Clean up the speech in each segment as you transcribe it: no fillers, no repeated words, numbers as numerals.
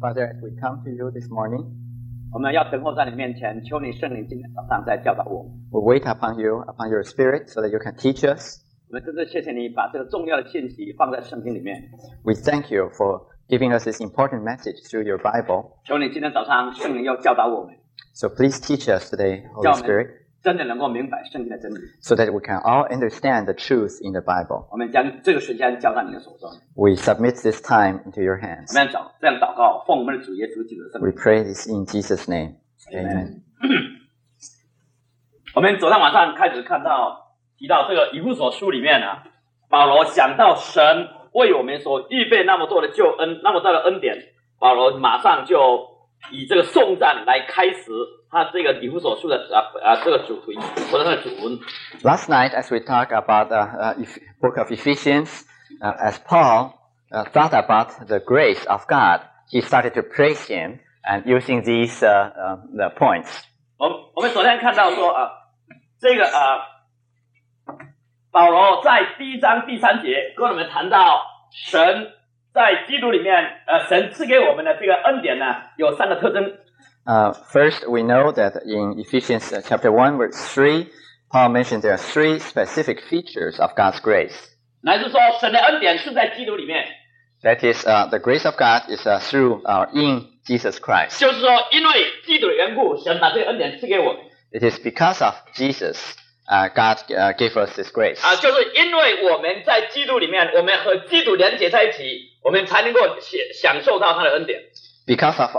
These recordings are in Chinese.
Father, as we come to you this morning, 我们要等候在你面前，求你圣灵今天早上再教导我们。 we wait upon you, upon your Spirit, so that you can teach us. 我们真正谢谢你把这个重要的信息放在圣经里面。 We thank you for giving us this important message through your Bible. 求你今天早上圣灵要教导我们， So please teach us today, 叫 Holy 我 Spirit, 们真的能够明白圣经的真理。 so that we can all understand the truth in the Bible. 我们将这个时间交在你的手中。 We submit this time into your 我 hands. 们这样祷告，奉我们的主耶稣基督的圣 We 名。 pray this in Jesus' name. Amen. 我们昨天晚上开始提到这个以弗所书里面啊，保罗想到神为我们所预备那么多的救恩，那么大的恩典，保罗马上就以这个颂赞来开始他这个以弗所书的这个主题或者它的主文。 Last night, as we talked about the book of Ephesians, as Paul thought about the grace of God, he started to praise Him and using these the points. 我们昨天看到说这个保罗在第1章第3节跟我们谈到神在基督里面神赐给我们的这个恩典呢，有3个特征。 First, we know that in Ephesians chapter 1, verse 3, Paul mentioned there are 3 specific features of God's grace. 乃是说神的恩典是在基督里面， That is, the grace of God is through in Jesus Christ. 就是说因为基督的缘故，神把这个恩典赐给我们 It is because of Jesus, God gave us this grace. 就是因为我们在基督里面，我们和基督连结在一起，我们才能够享受到他的恩典。 Because of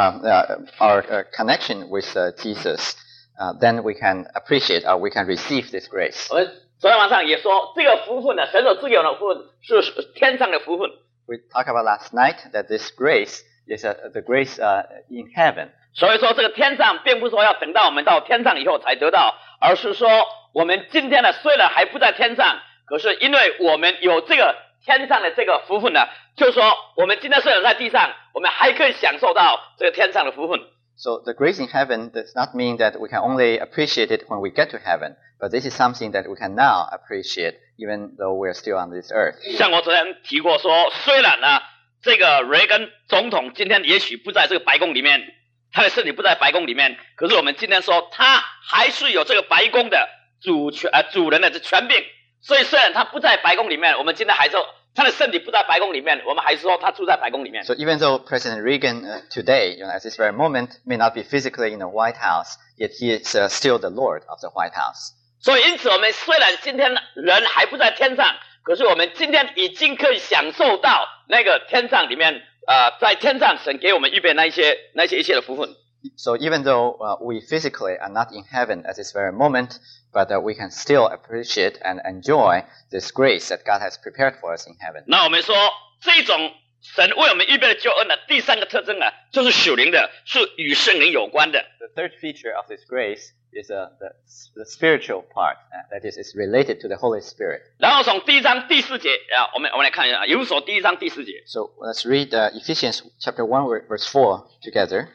our connection with Jesus, then we can appreciate or we can receive this grace. 我们昨天晚上也说，这个福分呢，神所赐给我们的福分是天上的福分。 We talked about last night that this grace is the grace in heaven. 所以说，这个天上并不是说要等到我们到天上以后才得到，而是说我们今天呢，虽然还不在天上，可是因为我们有这个天上的这个福分呢，就是说我们今天虽然在地上，我们还可以享受到这个天上的福分。 So the grace in heaven does not mean that we can only appreciate it when we get to heaven, but this is something that we can now appreciate even though we're still on this earth. 像我昨天提过说，虽然呢，这个雷根总统今天也许不在这个白宫里面，他的身体不在白宫里面，可是我们今天说他还是有这个白宫的主人的这权柄。所以虽然他不在白宫里面，我们今天还说他的身体不在白宫里面，我们还是说他住在白宫里面。 So even though President Reagan today, at this very moment, may not be physically in the White House, yet he is still the Lord of the White House. 所以因此我们虽然今天人还不在天上，可是我们今天已经可以享受到那个天上里面在天上神给我们预备那一些一切的福分。 So even though we physically are not in heaven at this very moment, but we can still appreciate and enjoy this grace that God has prepared for us in heaven. 那我们说这种神为我们预备的救恩呢，第3个特征啊，就是属灵的，是与圣灵有关的。 The third feature of this grace is the spiritual part, that is related to the Holy Spirit. 然后从第1章第4节我们来看一下，以弗所第1章第4节。 So let's read Ephesians chapter 1 verse 4 together.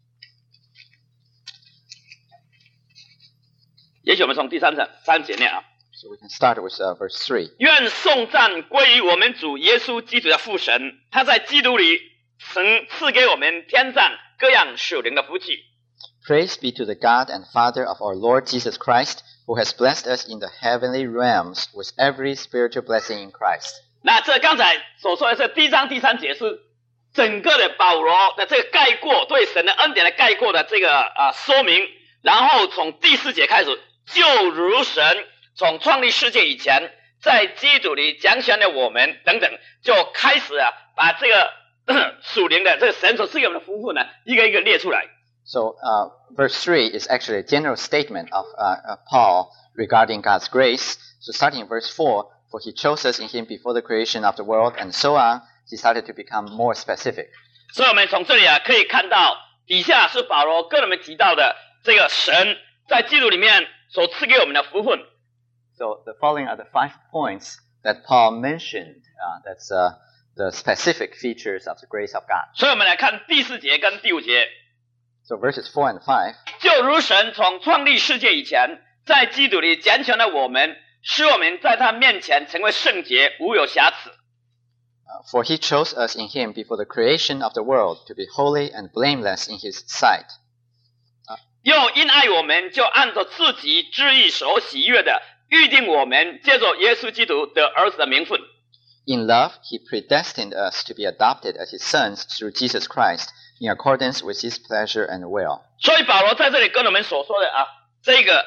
也许我们从第3节念啊。 So we can start with verse 3. 愿颂赞归于我们主耶稣基督的父神，他在基督里曾赐给我们天上各样属灵的福气。 Praise be to the God and Father of our Lord Jesus Christ, who has blessed us in the heavenly realms with every spiritual blessing in Christ. 那这刚才所说的是第1章第3节，是整个的保罗的这个概括，对神的恩典的概括的这个说明。然后从第4节开始，就如神从创立世界以前，在基督里拣选了我们等等，就开始把这个属灵的这个神所赐给我们的福分呢，一个一个列出来。 So verse 3 is actually a general statement of Paul regarding God's grace. So starting in verse 4, for he chose us in him before the creation of the world, and so on, he started to become more specific. 所以我们从这里可以看到，底下是保罗跟我们提到的这个神在基督里面所赐给我们的福分。 So the following are the 5 points that Paul mentioned. That's the specific features of the grace of God. 所以我们来看第4节跟第5节。 So verses 4 and 5. 就如神从创立世界以前，在基督里拣选了我们，使我们在他面前成为圣洁，无有瑕疵。 For he chose us in him before the creation of the world to be holy and blameless in his sight. 又因爱我们，就按照自己之意所喜悦的，预定我们借着耶稣基督得儿子的名分。 In love, he predestined us to be adopted as his sons through Jesus Christ, in accordance with his pleasure and will. 所以保罗在这里跟我们所说的这个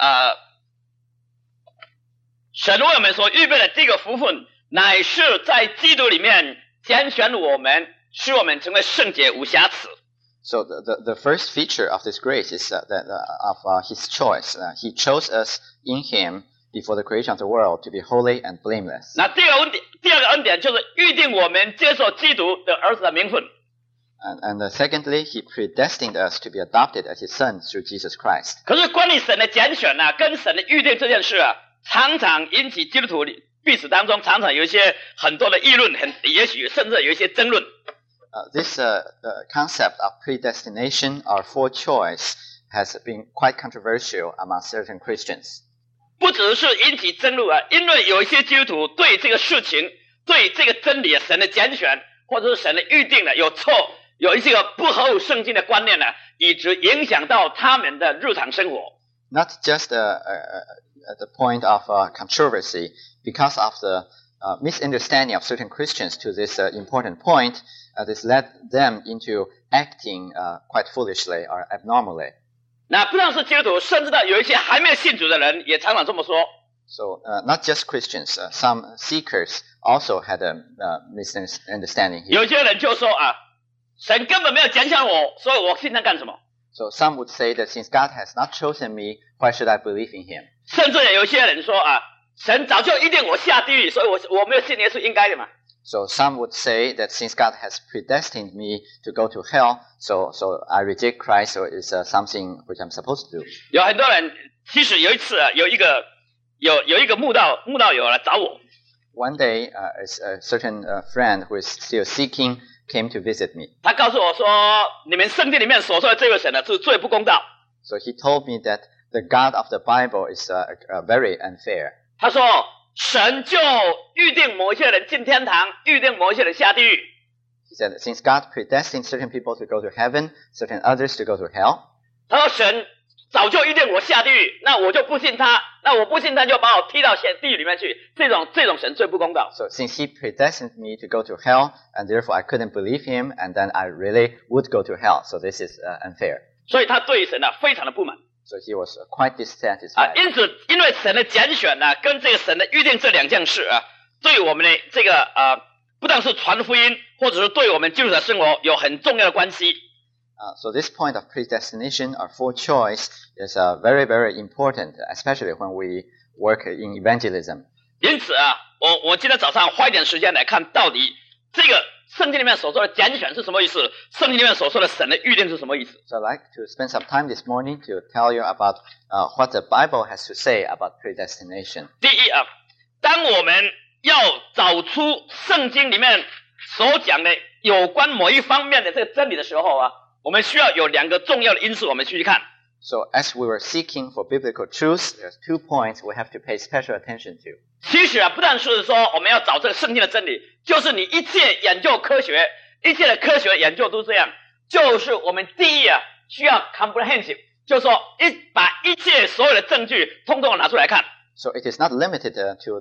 神为我们所预备的这个福分，乃是在基督里面拣选我们，使我们成为圣洁无瑕疵。 So the first feature of this grace is of his choice. He chose us in him before the creation of the world to be holy and blameless. 那第二个恩典就是预定我们接受基督的儿子的名分。 And secondly, he predestined us to be adopted as his sons through Jesus Christ. 可是关于神的拣选跟神的预定这件事常常引起基督徒彼此当中常常有一些很多的议论，也许甚至有一些争论。 This concept of predestination or forechoice has been quite controversial among certain Christians. 不只是引起争论因为有一些基督徒对这个事情、对这个真理、神的拣选或者是神的预定有一些个不合乎圣经的观念以致影响到他们的日常生活。 Not just at the point of controversy, because of the misunderstanding of certain Christians to this important point, this led them into acting quite foolishly or abnormally. 那不但是基督徒，甚至到有一些还没有信主的人也常常这么说。 So not just Christians, some seekers also had a misunderstanding here. 有些人就说神根本没有拣选我，所以我信他干什么？ So some would say that since God has not chosen me, why should I believe in him? 甚至有些人说神早就预定我下地狱，所以我没有信耶稣应该的嘛。 So some would say that since God has predestined me to go to hell, so I reject Christ, so it's something which I'm supposed to do. 有很多人，其实有一次有一个慕道友来找我。 One day, a certain friend who is still seeking came to visit me. 他告诉我说，你们圣经里面所说的这位神是最不公道。 So he told me that the God of the Bible is very unfair. 他说，神就预定某些人进天堂，预定某些人下地狱。 He said, since God predestined certain people to go to heaven, certain others to go to hell. 他说，神早就预定我下地狱，那我就不信他，那我不信他就把我踢到地狱里面去。这种神最不公道。 So since he predestined me to go to hell, and therefore I couldn't believe him, and then I really would go to hell. So this is unfair. 所以他对神非常的不满。 So he was quite dissatisfied. 因此，因为神的拣选跟这个神的预定这两件事对我们的这个不但是传福音，或者是对我们基督徒的生活有很重要的关系。 So this point of predestination or forechoice is very, very important, especially when we work in evangelism. 因此我今天早上花一点时间来看到底这个圣经里面所说的拣选是什么意思，圣经里面所说的神的预定是什么意思。 So I'd like to spend some time this morning to tell you about what the Bible has to say about predestination. 第一当我们要找出圣经里面所讲的有关某一方面的这个真理的时候我们需要有两个重要的因素，我们去看。 So as we were seeking for biblical truths, there's 2 points we have to pay special attention to. 其实不但是说我们要找这个圣经的真理，就是你一切研究科学，一切的科学研究都这样，就是我们第一需要 comprehensive， 就是说把一切所有的证据通通拿出来看。 So it is not limited to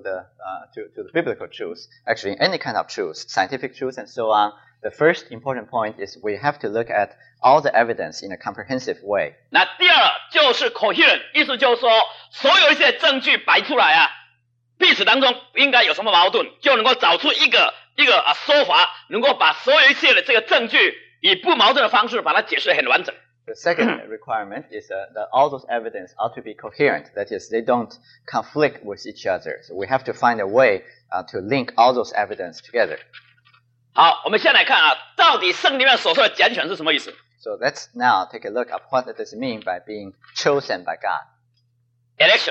the biblical truth. Actually, any kind of truth, scientific truth and so on. The first important point is we have to look at all the evidence in a comprehensive way. 那第二就是 coherent， 意思就是说，所有一些证据摆出来彼此当中应该有什么矛盾，就能够找出一个说法，能够把所有一切的这个证据以不矛盾的方式把它解释得很完整。 The second requirement is that all those evidence ought to be coherent. That is, they don't conflict with each other. So we have to find a way to link all those evidence together. 好，我们先来看到底圣经里面所说的拣选是什么意思。 So let's now take a look at what does it mean by being chosen by God. Election.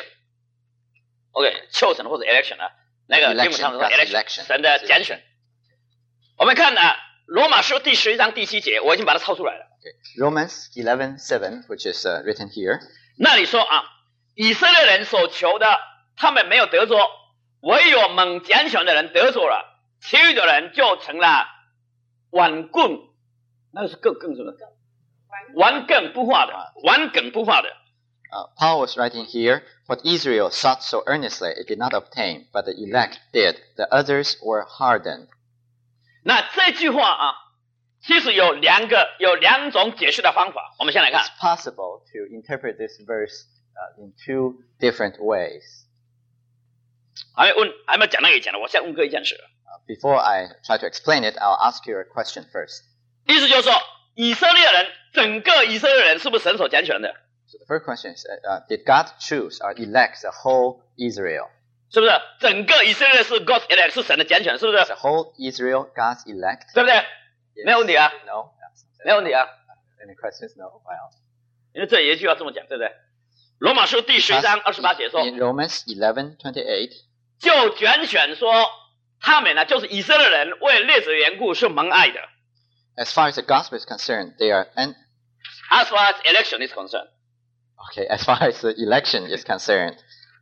OK，chosen 或者 election 那个经文上说 election 神的拣选。我们看罗马书第11章第7节，我已经把它抄出来了。 Romans 11:7, which is written here. 那里说以色列人所求的，他们没有得着，唯有蒙拣选的人得着了。 其余的人就成了顽棍，那是更什么？顽梗不化的，顽梗不化的。 Paul was writing here, what Israel sought so earnestly, it did not obtain, but the elect did. The others were hardened. 那这句话啊，其实有两种解释的方法。我们先来看。 It's possible to interpret this verse in two different ways. 还没有讲那个以前的，我先问各位一件事。 Before I try to explain it, I'll ask you a question first. 意思就是说，以色列人，整个以色列人是不是神所拣选的？ So the first question is, did God choose or elect the whole Israel? 是不是？整个以色列是 God's elect， 是神的拣选，是不是？ Is the whole Israel God's elect? 对不对？ Yes. 没有问题啊， No? 没有问题啊。 Any questions? No? Well. 因为这有一句话这么讲，对不对？罗马书第10章28节说， In Romans 11:28, 就拣选说，他们呢，就是以色列人为列祖的缘故是蒙爱的。 as far as the gospel is concerned, they are As far as election is concerned. okay. As far as the election is concerned,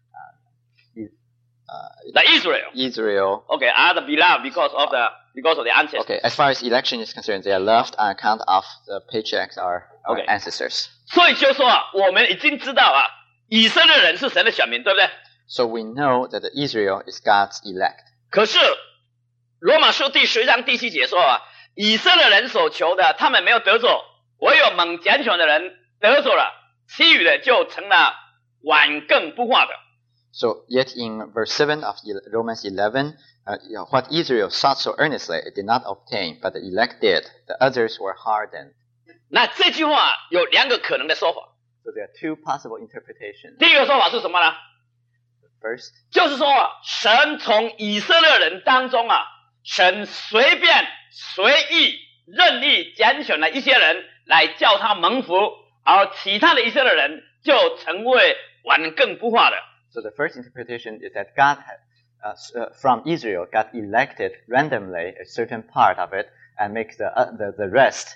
The Israel. Israel. Okay, are the beloved because of the ancestors. Okay, as far as election is concerned, they are loved on account of the patriarchs, our Okay. ancestors. 所以就说啊，我们已经知道啊，以色列人是神的选民，对不对？ So we know that the Israel is God's elect. 可是罗马书第10章第7节说啊，以色列人所求的，他们没有得着，唯有蒙拣选的人得着了，其余的就成了顽梗不化的。 So yet in verse 7 of Romans 11, what Israel sought so earnestly, it did not obtain, but the elect did. The others were hardened. 那这句话有两个可能的说法。 So there are two possible interpretations. 第一个说法是什么呢？ First, 就是说啊，神从以色列人当中啊，神随便随意任意拣选了一些人来叫他蒙福，而其他的以色列人就成为顽梗不化的。 so the first interpretation is that God had, from Israel, God elected randomly a certain part of it and makes the rest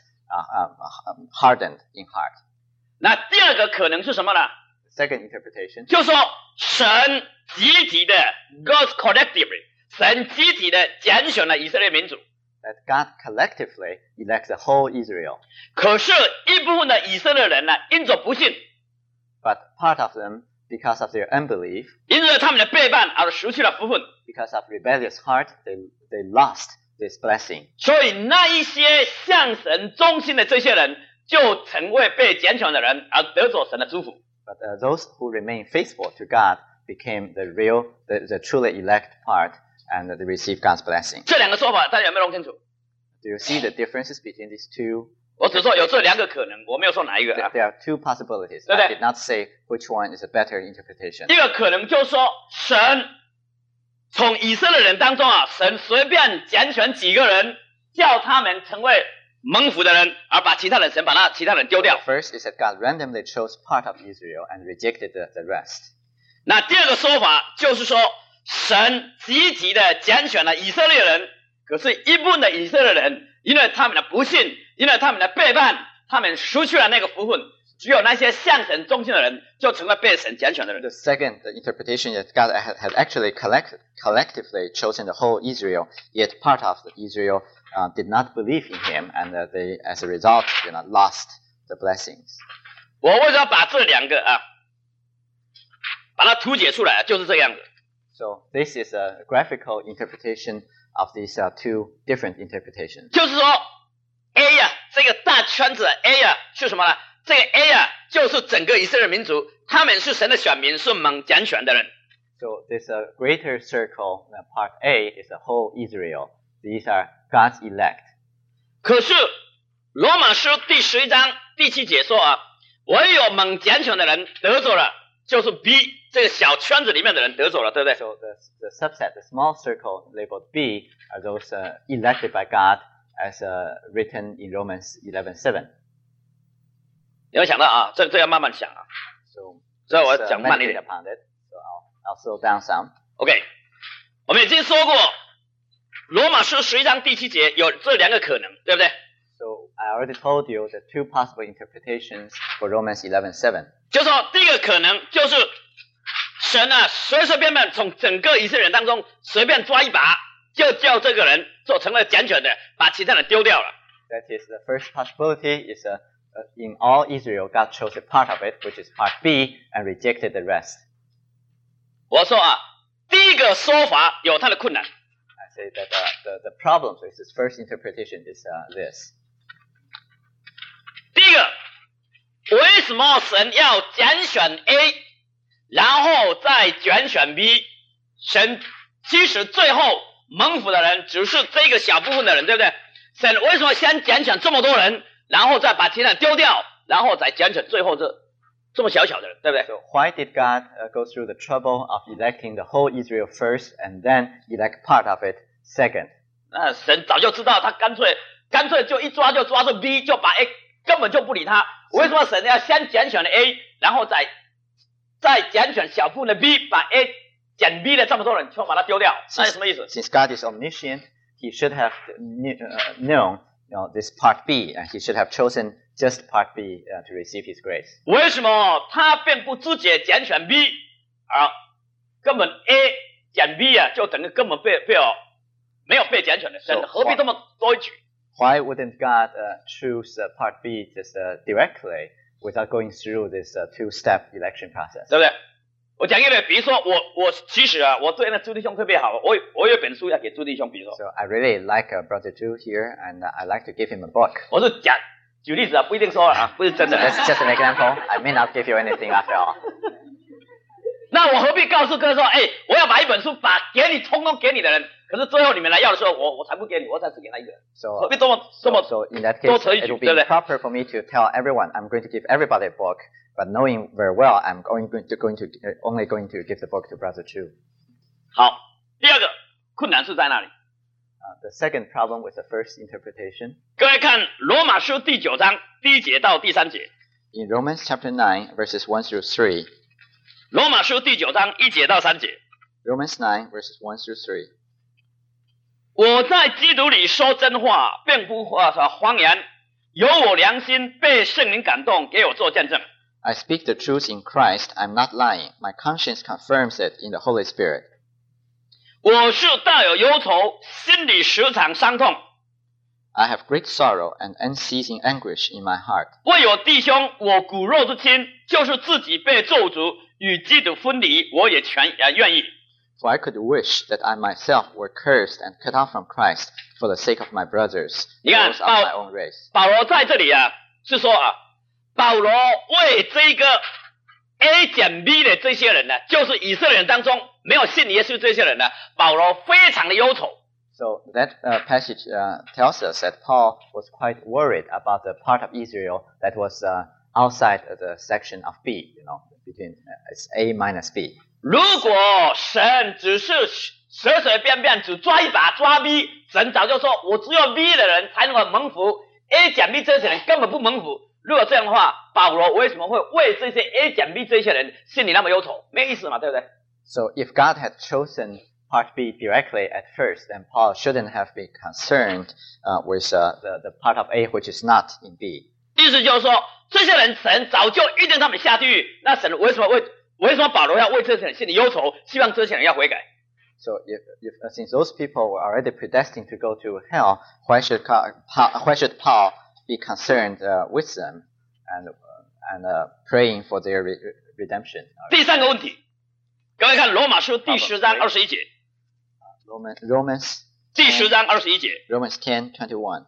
hardened in heart. 那第二个可能是什么呢？ The second interpretation 就是说神集体的 God's collectively， 神集体的拣选了以色列民族。 that God collectively elects the whole Israel, 可是，一部分的以色列人呢，因着不信， but part of them, because of their unbelief, 因着他们的背叛而失去了福分。 because of rebellious heart, they lost this blessing. 所以那一些向神忠心的这些人，就成为被拣选的人，而得着神的祝福。 But those who remain faithful to God became the truly elect part, and they received God's blessing. 这两个说法，大家有没有弄清楚？ Do you see the differences between these two? 我只说有这两个可能，我没有说哪一个啊。 There are two possibilities. Okay. I did not say which one is a better interpretation. 一个可能就是说，神从以色列人当中啊，神随便拣选几个人，叫他们成为蒙福的人，而把其他人神把其他人丢掉。 First is that God randomly chose part of Israel and rejected the rest. 那第二个说法就是说，神集体的拣选了以色列人，可是一部分的以色列人，因为他们的不信，因为他们的背叛，他们失去了那个福分。只有那些向神忠心的人，就成为被神拣选的人。 The second interpretation is that God had actually collectively chosen the whole Israel, yet part of Israel did not believe in Him, and they, as a result, lost the blessings. 我为什么把这两个啊，把它图解出来，就是这样子。 So this is a graphical interpretation of these two different interpretations. 就是说 A 呀、这个大圈子 A 呀、是什么呢？这个 A 呀、就是整个以色列民族，他们是神的选民，是蒙拣选的人。 So this greater circle, part A, is the whole Israel. These are God's elect. 可是罗马书第11章第7节说啊，唯有蒙拣选的人得着了，就是 B 这个小圈子里面的人得着了，对不对？ So the subset, the small circle labeled B, are those elected by God, as written in Romans 11:7. 你要想到啊，这要慢慢想啊。 So 所以我 let's, 讲慢一 meditate 点。 upon it. So I'll slow down some. OK， 我们已经说过，罗马书11章第7节有这两个可能，对不对？ So I already told you the two possible interpretations for Romans 11:7. 就说第一个可能就是神啊，随随便便从整个以色列人当中随便抓一把， 就叫这个人做成了拣选的，把其他人丢掉了。 That is, the first possibility is in all Israel, God chose a part of it, which is part B, and rejected the rest. 我说啊，第一个说法有它的困难。 I say that the problem with this first interpretation is this. 第一个，为什么神要拣选 A， 然后再拣选 B？ 神其实最后蒙福的人只是这个小部分的人，对不对？神为什么先拣选这么多人，然后再把其他人丢掉，然后再拣选最后这么小小的人，对不对？ So why did God go through the trouble of electing the whole Israel first and then elect part of it second? 那神早就知道，他干脆就一抓就抓住 B， 就把 A 根本就不理他。为什么神要先拣选了 A， 然后再拣选小部分的 B， 把 A 拣 B 的这么多人全把它丢掉？那是什么意思 Since God is omniscient, He should have known, this part B, and He should have chosen just part B to receive His grace. 为什么他并不直接拣选 B， 根本 A 拣 B 啊，就等于根本没有被拣选的，神何必这么多一举？ Why wouldn't God choose part B just directly without going through this two-step election process? 对不对？我讲一个，比如说我其实啊，我对那朱弟兄特别好，我有本书要给朱弟兄，比如说， So I really like Brother Zhu here, and I like to give him a book. 我是举例子啊，不一定说啊，不是真的。 That's just an example. I may not give you anything after all. 那我何必告诉哥说，我要把一本书给你，通通给你的人，可是最后你们来要的时候，我才不给你，我才只给他一个人。 So 何必这么 So in that 多 case, 此一 it 举， would 对不 be 对？ proper for me to tell everyone I'm going to give everybody a book, but knowing very well I'm only going to give the book to Brother Chu. 好，第二个困难是在哪里？ The second problem with the first interpretation. 各位看罗马书第9章第1节到第3节。 In Romans chapter 9, verses 1 through 3. 罗马书第9章1节到3节。 Romans 9, verses 1 through 3. 我在基督里说真话，并不谎言，有我良心被圣灵感动，给我做见证。 I speak the truth in Christ, I'm not lying. My conscience confirms it in the Holy Spirit. 我是大有忧愁，心里时常伤痛。 I have great sorrow and unceasing anguish in my heart. 为有弟兄，我骨肉之亲，就是自己被咒诅，与基督分离，我也全愿意。 For I could wish that I myself were cursed and cut off from Christ for the sake of my brothers, 你看 those of my own race. 保罗在这里啊，是说啊，保罗为这个 A 减 B 的这些人呢，就是以色列人当中没有信耶稣这些人呢，保罗非常的忧愁。 So that passage tells us that Paul was quite worried about the part of Israel that was outside the section of B, between it's A minus B. 如果神只是随随便便只抓一把抓 B， 神早就说我只有 B 的人才能够蒙福 ，A 减 B 这些人根本不蒙福。如果这样的话，保罗为什么会为这些 A 减 B 这些人心里那么忧愁？没有意思嘛，对不对？ So if God had chosen part B directly at first, then Paul shouldn't have been concerned with the part of A which is not in B. 意思就是说，这些人神早就预定他们下地狱，那神为什么保罗要为这些人心里忧愁，希望这些人要悔改？ So if since those people were already predestined to go to hell, why should Paul be concerned with them and praying for their redemption? 第三个问题，各位看罗马书第10章21节， Romans 第10章21节， Romans 10:21.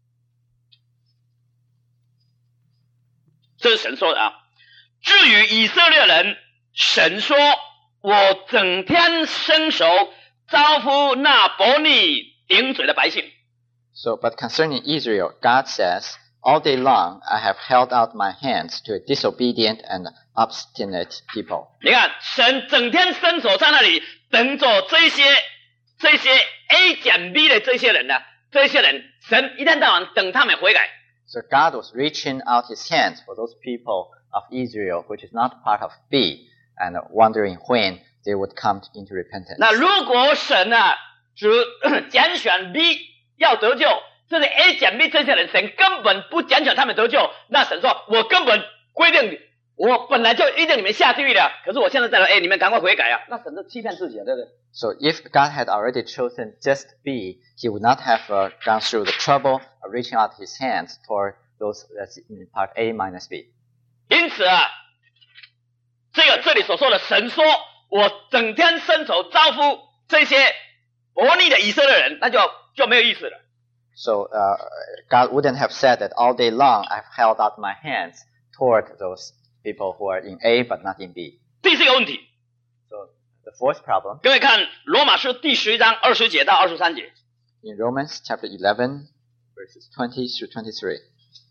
这是神说的啊。至于以色列人，神说：“我整天伸手招呼那悖逆顶嘴的百姓。” So, but concerning Israel, God says, "All day long I have held out my hands to a disobedient and obstinate people." 你看，神整天伸手在那里等着这些 A 减 B 的这些人呢，这些人神一天到晚等他们悔改。 So God was reaching out His hands for those people of Israel, which is not part of B, and wondering when they would come into repentance. 那如果神啊只拣选 B 要得救，这是 A 减 B 这些人，神根本不拣选他们得救，那神说：“我根本规定我本来就一定你们下地狱的，可是我现在在说，你们赶快悔改啊！那神就欺骗自己了，对不对？ So if God had already chosen just B, he would not have gone through the trouble of reaching out his hands for those that's in part A minus B. 因此啊，这里所说的神说，我整天伸手招呼这些悖逆的以色列人，那就没有意思了。 So God wouldn't have said that all day long I've held out my hands toward those people who are in A but not in B. 第四个问题， So the fourth problem 各位看罗马书第11章20节到23节。 in Romans chapter 11 verses 20 through 23.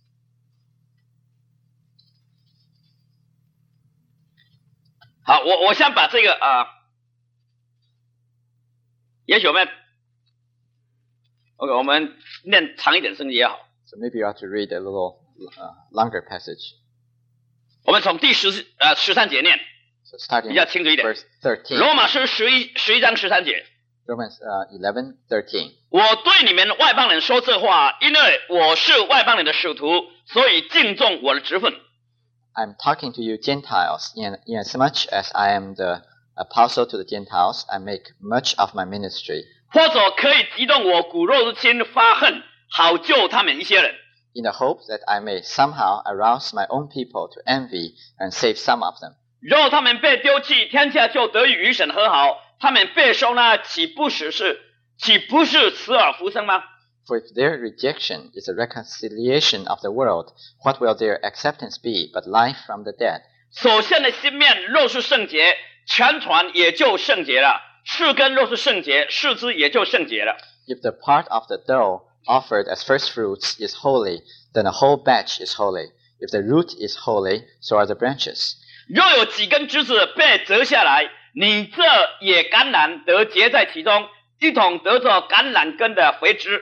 好，我想把这个也许我们念长一点圣经也好。 So maybe you have to read a little longer passage. 我们从第13节念， So starting 比较清楚一点。 verse 13. 罗马书11章13节。 Romans 11:13. 我对你们外邦人说这话，因为我是外邦人的使徒，所以敬重我的职分。 I'm talking to you Gentiles, in as much as I am the apostle to the Gentiles, I make much of my ministry, 或者可以激动我骨肉之亲发恨，好救他们一些人。 in the hope that I may somehow arouse my own people to envy and save some of them. 若他们被丢弃，天下就得以与神和好；他们被收纳，岂不是死而复生吗？ For if their rejection is a reconciliation of the world, what will their acceptance be but life from the dead? 所献的新面若是圣洁，全船也就圣洁了；是根若是圣洁，是枝也就圣洁了。 If the part of the dough offered as first fruits is holy, then the whole batch is holy. If the root is holy, so are the branches. 若有几根枝子被折下来，你这野橄榄得结在其中，一同得着橄榄根的回枝。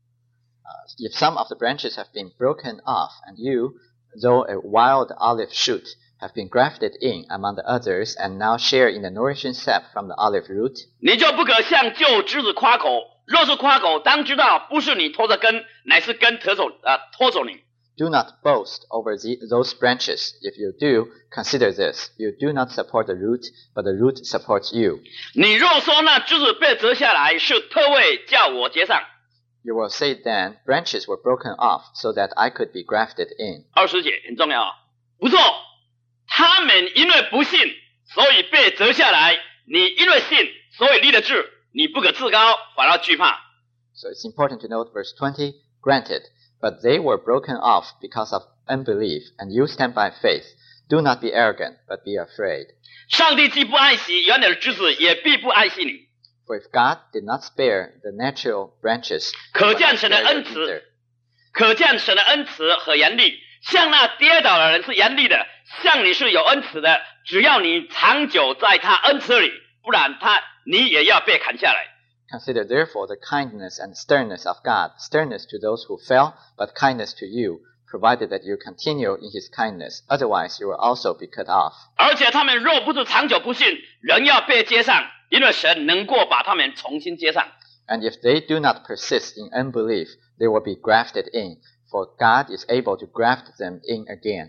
If some of the branches have been broken off, and you, though a wild olive shoot, have been grafted in among the others, and now share in the nourishing sap from the olive root, 你就不可向旧枝子夸口，若是夸口，当知道不是你拖着根，乃是根拖走你。 do not boast over those branches. If you do, consider this. You do not support the root, but the root supports you. 你若说那枝子被折下来，是特为叫我结上。 You will say then, branches were broken off so that I could be grafted in. 20节很重要啊，不错，他们因为不信，所以被折下来；你因为信，所以立了志。你不可自高，反而惧怕。 So it's important to note verse 20, granted, but they were broken off because of unbelief, and you stand by faith. Do not be arrogant, but be afraid. 上帝既不爱惜原来的枝子，也必不爱惜你。 For if God did not spare the natural branches, 可见神的 he would not 恩 spare 慈 either. 可见神的恩慈和严厉，像那跌倒的人是严厉的，像你是有恩慈的。只要你长久在他恩慈里，不然你也要被砍下来。 Consider therefore the kindness and sternness of God, sternness to those who fell, but kindness to you, provided that you continue in his kindness. Otherwise, you will also be cut off. 而且他们若不是长久不信，仍要被接上，因为神能够把他们重新接上。 And if they do not persist in unbelief, they will be grafted in, for God is able to graft them in again.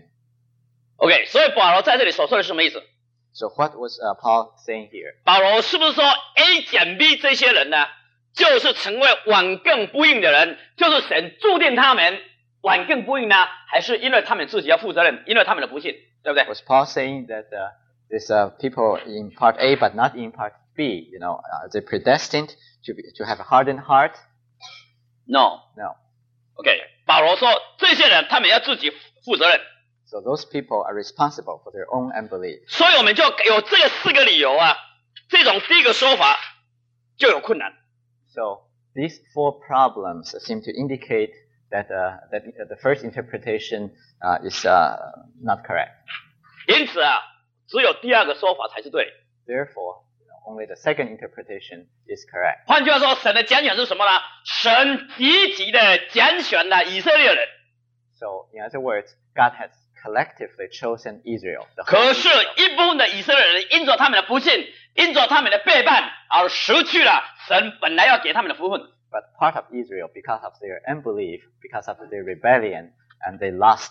OK， 所以保罗在这里所说的是什么意思？ So what was Paul saying here? 保罗是不是说 A 减 B 这些人呢，就是成为顽梗不硬的人，就是神注定他们顽梗不硬呢，还是因为他们自己要负责任，因为他们的不信，对不对？ Was Paul saying that these people in part A but not in part B, are they predestined to have a hardened heart? No. No. OK， 保罗说这些人他们要自己负责任， So those people are responsible for their own unbelief. 所以我们就有这4个理由啊，这种第一个说法就有困难。 So these 4 problems seem to indicate that the first interpretation is not correct. 因此啊，只有第2个说法才是对。 Therefore, only the second interpretation is correct. 换句话说，神的拣选是什么呢？神积极的拣选了以色列人。 So, in other words, God has collectively chosen Israel. The whole 可是， Israel. 一部分的以色列人因着他们的不信，因着他们的背叛，而失去了神本来要给他们的福分。 But part of Israel, because of their unbelief, because of their rebellion, and they lost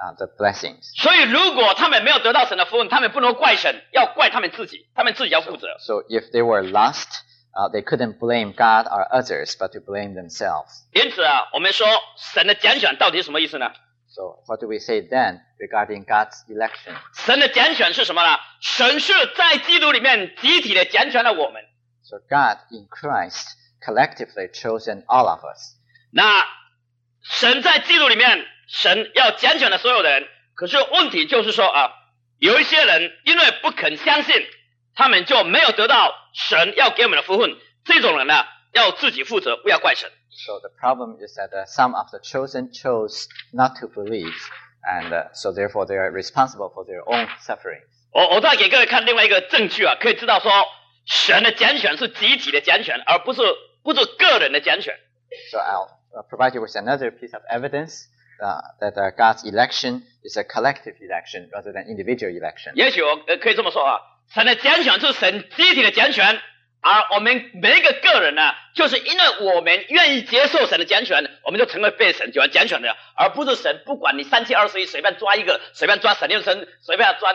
the blessings. 所以如果他们没有得到神的福分，他们不能怪神，要怪他们自己，他们自己要负责。 So if they were lost, they couldn't blame God or others, but to blame themselves. 因此啊，我们说神的拣选到底是什么意思呢？ So what do we say then regarding God's election? 神的拣选是什么呢？神是在基督里面集体的拣选了我们。 So God in Christ collectively chosen all of us. 那神在基督里面，神要拣选了所有的人。可是问题就是说啊，有一些人因为不肯相信，他们就没有得到神要给我们的福分。这种人呢，要自己负责，不要怪神。 So the problem is that some of the chosen chose not to believe, and so therefore they are responsible for their own sufferings. 我再给各位看另外一个证据啊，可以知道说神的拣选是集体的拣选，而不是个人的拣选。 So I'll provide you with another piece of evidence that God's election is a collective election rather than individual election. 也许我可以这么说啊，神的拣选是神集体的拣选，而我们每一个个人呢，就是因为我们愿意接受神的拣选，我们就成为被神拣选的，而不是神不管你3721随便抓一个，随便抓沈六生，随便抓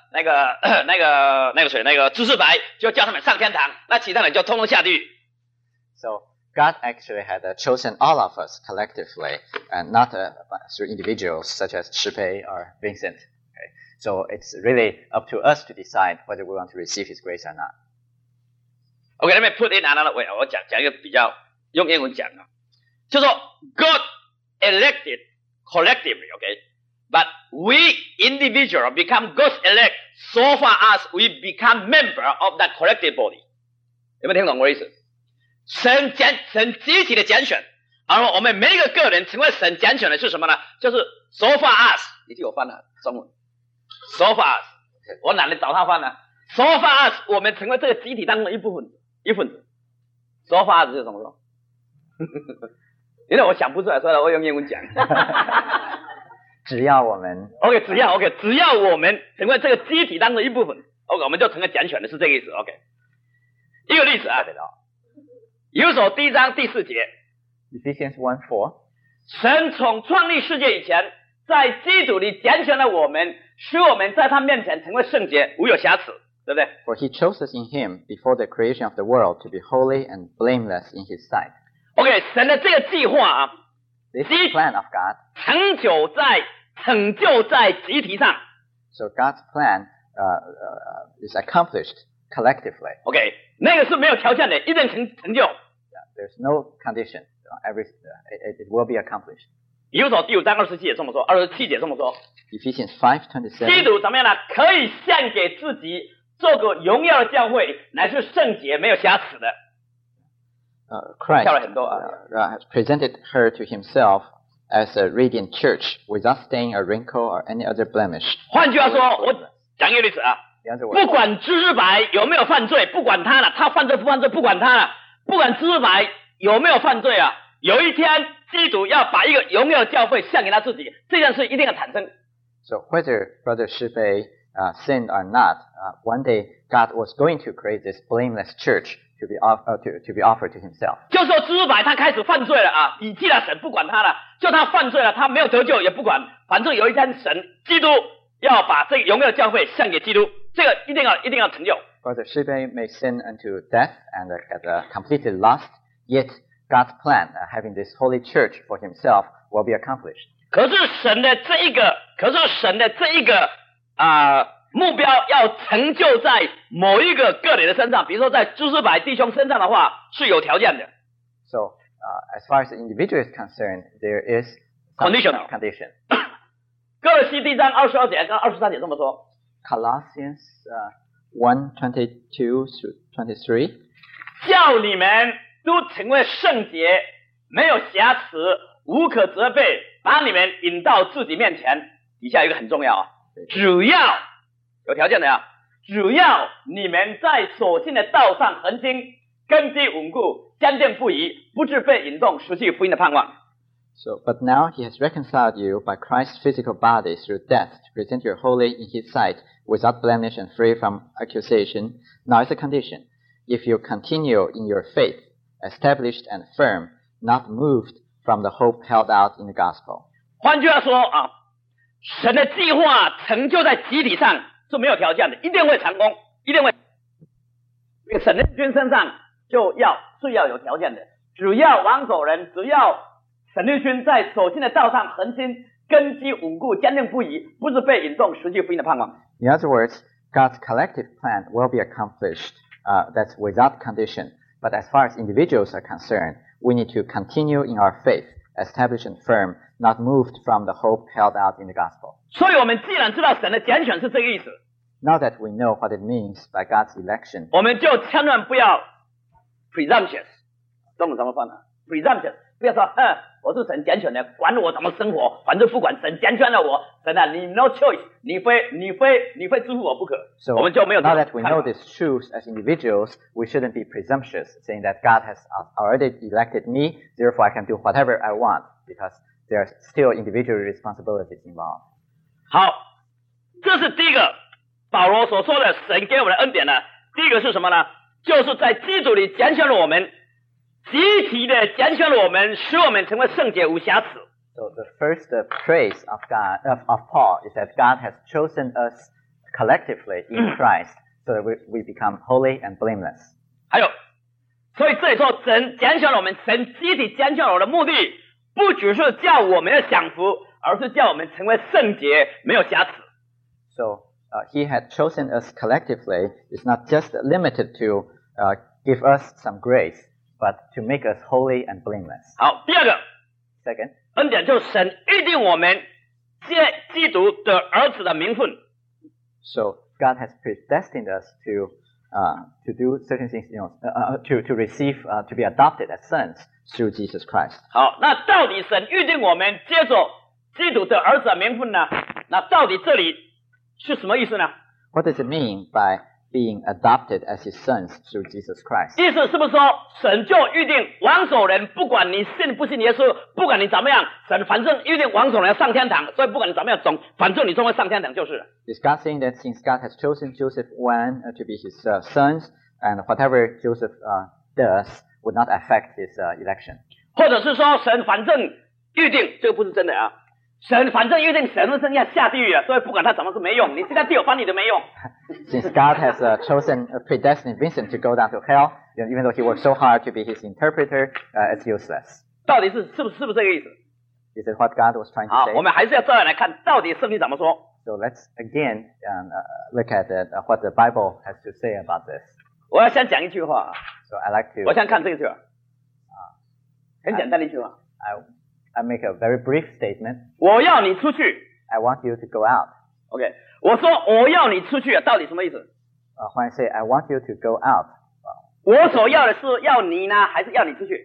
那个知识牌，就叫他们上天堂，那其他人就通通下地狱。 So God actually had chosen all of us collectively, and not through individuals such as Shipei or Vincent. Okay? So it's really up to us to decide whether we want to receive His grace or not. Okay, let me put it another way. 我讲一个比较用英文讲啊，就说 God elected collectively, okay, but we individual become God's elect so far as we become member of that collective body. 有没有听懂我的意思？神集体的拣选，而我们每一个个人成为神拣选的是什么呢？就是 so far as， 你替我翻了中文 ，so far as， 我懒得找他翻了 ，so far as 我们成为这个集体当中的一份子 ，so far as 是什么说？因为我想不出来，所以我用英文讲。 只要我们 OK， 只要我们成为这个集体当中的一部分 ，OK， 我们就成为拣选的，是这个意思 ，OK。一个例子啊。以弗所1章第4节 Ephesians 1:4. 神从创立世界以前，在基督里拣选了我们，使我们在他面前成为圣洁，无有瑕疵，对不对 For He chose us in Him before the creation of the world to be holy and blameless in His sight. OK， 神的这个计划啊， This plan of God. 成就在集体上。 So God's plan is accomplished collectively. OK， 那个是没有条件的，一定成就。 There's no condition. It will be accomplished. 以弗所5章27节这么说，27节这么说。 Ephesians 5:27. 基督怎么样呢？可以献给自己，做个荣耀的教会，乃是圣洁，没有瑕疵的。 Christ 跳了很多 has presented her to Himself as a radiant church without stain or wrinkle or any other blemish. 换句话说，我讲一个例子啊， The other way. 不管知识白有没有犯罪，不管他了，他犯罪不犯罪，不管他了，不管知识白有没有犯罪啊，有一天基督要把一个荣耀的教会献给他自己，这件事一定要产生。 So whether Brother Shipei sinned or not, one day God was going to create this blameless church to be offered to Himself. 就说知识白他开始犯罪了啊，遗弃了神，不管他了，就他犯罪了，他没有得救也不管，反正有一天神基督要把这个荣耀的教会献给基督，这个一定要成就。 Brother Shipei may sin unto death and get completely lost, yet God's plan, having this holy church for Himself, will be accomplished. 可是神的这一个目标要成就在某一个个人的身上，比如说在知识白弟兄身上的话，是有条件的。 So, as far as the individual is concerned, there is some condition. 哥罗西第1章22节跟23节这么说。 Colossians 1:22-23. 叫你们都成为圣洁，没有瑕疵，无可责备，把你们引到自己面前。底下有一个很重要啊，只要有条件的呀，只要你们在所信的道上恒心，根基稳固，坚定不移，不致被引动，失去福音的盼望。 So, but now He has reconciled you by Christ's physical body through death to present you holy in His sight, without blemish and free from accusation. Now is a condition: if you continue in your faith, established and firm, not moved from the hope held out in the gospel. 换句话说啊， 神的计划成就在集体上是没有条件的，一定会成功，一定会。神的君身上是要有条件的，只要王守仁，只要神律君在守信的道上恒心，根基稳固，坚定不移，不是被引动实际福音的盼望。 In other words, God's collective plan will be accomplished. That's without condition. But as far as individuals are concerned, we need to continue in our faith, established and firm, not moved from the hope held out in the gospel. 所以我们既然知道神的拣选是这个意思， Now that we know what it means by God's election, 我们就千万不要 presumptuous， 中文怎么翻呢 ？presumptuous， 不要说，我是神拣选的，管我怎么生活，反正不管神拣选了我，神啊，你 no choice， 你非支付我不可。 so 我们就没有 now that we know this truth as individuals, we shouldn't be presumptuous, saying that God has already elected me, therefore I can do whatever I want, because there are still individual responsibilities involved. 好，这是第一个保罗所说的神给我们的恩典呢。第一个是什么呢？就是在基督里拣选了我们，集体的拣选了我们，使我们成为圣洁无瑕疵。 So the first praise of God of Paul is that God has chosen us collectively in Christ, so that we become holy and blameless. 还有，所以这里说神拣选了我们，神集体拣选了我的目的，不只是叫我们的享福，而是叫我们成为圣洁，没有瑕疵。 So he had chosen us collectively. It's not just limited to give us some grace, but to make us holy and blameless. 好，第二个 Second, 恩典就是神预定我们借基督的儿子的名分。 so God has predestined us to do certain things, to receive, to be adopted as sons through Jesus Christ. 好，那到底神预定我们接受基督的儿子的名分呢？那到底这里是什么意思呢？ What does it mean by being adopted as his sons through Jesus Christ? 意思是不是说神就预定王守仁，不管你信不信耶稣，不管你怎么样，神反正预定王守仁要上天堂，所以不管你怎么样，反正你终会上天堂就是了。 Is God saying that since God has chosen Joseph Wan to be his sons, and whatever Joseph does would not affect his election? 或者是说神反正预定，这个不是真的啊。神反正预定神生要下地狱了，所以不管他怎么是没用，你现在地有翻你都没用。 Since God has predestined Vincent to go down to hell, even though he worked so hard to be his interpreter, it's useless. 到底是不是这个意思？ Is it what God was trying to 好， say? 我们还是要照样来看，到底圣经怎么说。 So let's again look at what the Bible has to say about this. 我要先讲一句话， So I like to. 我先看这个句话，很简单的一句话。 I make a very brief statement. 我要你出去 I want you to go out. ，OK？我说我要你出去，到底什么意思？ When I say I want you to go out, 我所要的是要你呢，还是要你出去？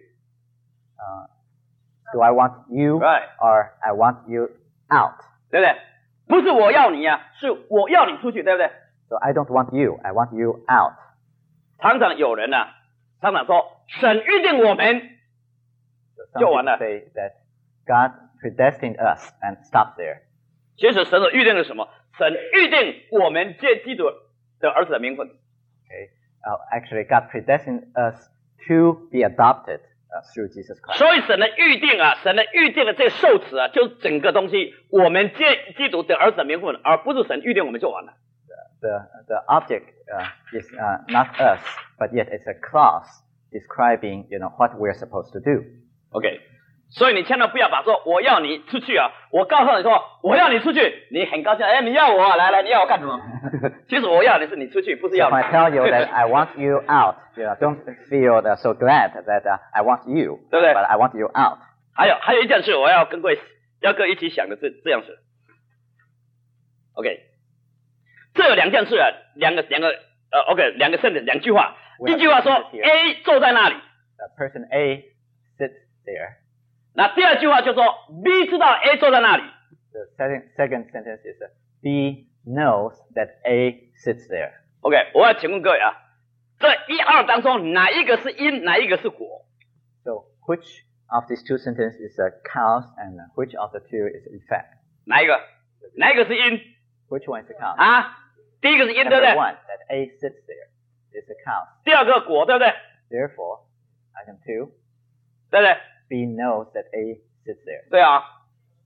do I want you Right. or I want you out? 对不对？不是我要你啊，是我要你出去，对不对？ So I don't want you. I want you out. 常常有人啊，常常说神预定我们， So some 就完 people 了。 say that God predestined us and stop there. 其实神所预定的是什么？神预定我们借基督的儿子的名分。 Okay. Actually, God predestined us to be adopted through Jesus Christ. 所以神的预定啊，神的预定的这个受词啊，就是整个东西，我们借基督的儿子的名分，而不是神预定我们就完了。 The object is not us, but yet it's a clause describing, what we're supposed to do. OK， 所以你千万不要把说我要你出去啊，我告诉你说我要你出去，你很高兴，哎，你要我来，你要我干什么？其实我要的是你出去，不是 So 要 if 你。 I tell you that I want you out, don't feel so glad that I want you, 对不对？ but I want you out. 还有一件事，我要跟各位一起想的这样子。OK， 这有两件事啊，两个OK， 两个sentence， 两句话。一句话说 A 坐在那里， Person A sits there. 那第二句话就说 B 知道 A 坐在那里。 The second sentence is B knows that A sits there. OK， 我要请问各位啊，这一二当中哪一个是因，哪一个是果？ So which of these two sentences is a cause and which of the two is effect? 哪一个？哪一个是因 Which one is the cause? 啊？第一个是因，对不 Number 对？ one, that A sits there is the cause. 第二个果，对不对？ Therefore, item two, 对不对？ B knows that A sits there. 对啊。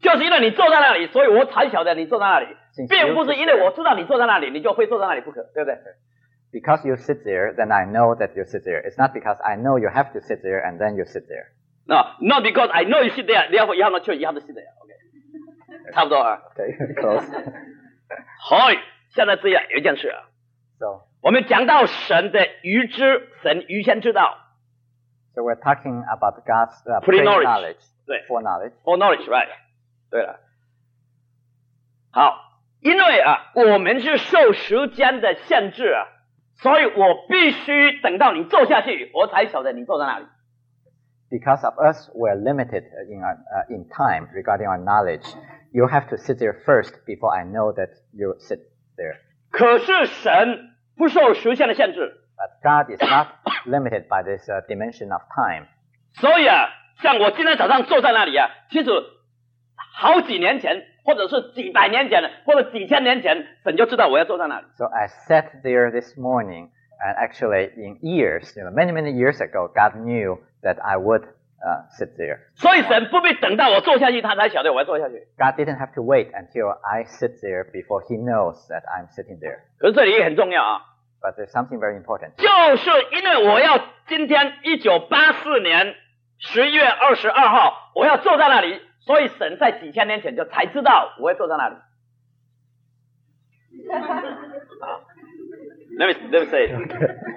就是因为你坐在那里，所以我才晓得你坐在那里， Since 并不 you 是因为我知道你坐在那里，你就会坐在那里不可，对不对？ Because you sit there, then I know that you sit there. It's not because I know you have to sit there and then you sit there. No, not because I know you sit there, therefore you have no choice, you have to sit there. OK， 差不多啊。 Okay, close. 好，现在这样有一件事啊， So 我们讲到神的预知，神预先知道 we're talking about God's Pre-knowledge. pre-knowledge, 对 foreknowledge. ，foreknowledge right？对了，好，因为啊，我们是受时间的限制啊，所以我必须等到你坐下去，我才晓得你坐在哪里。 Because of us, we're limited in time regarding our knowledge. You have to sit there first before I know that you sit there. 可是神不受时间的限制， But God is not limited by this dimension of time. 所以啊，像我今天早上坐在那里啊，其实好几年前，或者是几百年前，或者几千年前，神就知道我要坐在那里。 So I sat there this morning, and actually in years, many, many years ago, God knew that I would sit there. 所以神不必等到我坐下去，他才晓得我要坐下去。 God didn't have to wait until I sit there before He knows that I'm sitting there. 可是这里也很重要啊， But there's something very important. 就是因为我要今天1984年11月22号，我要坐在那里，所以神在几千年前就才知道我会坐在那里。Let me say it.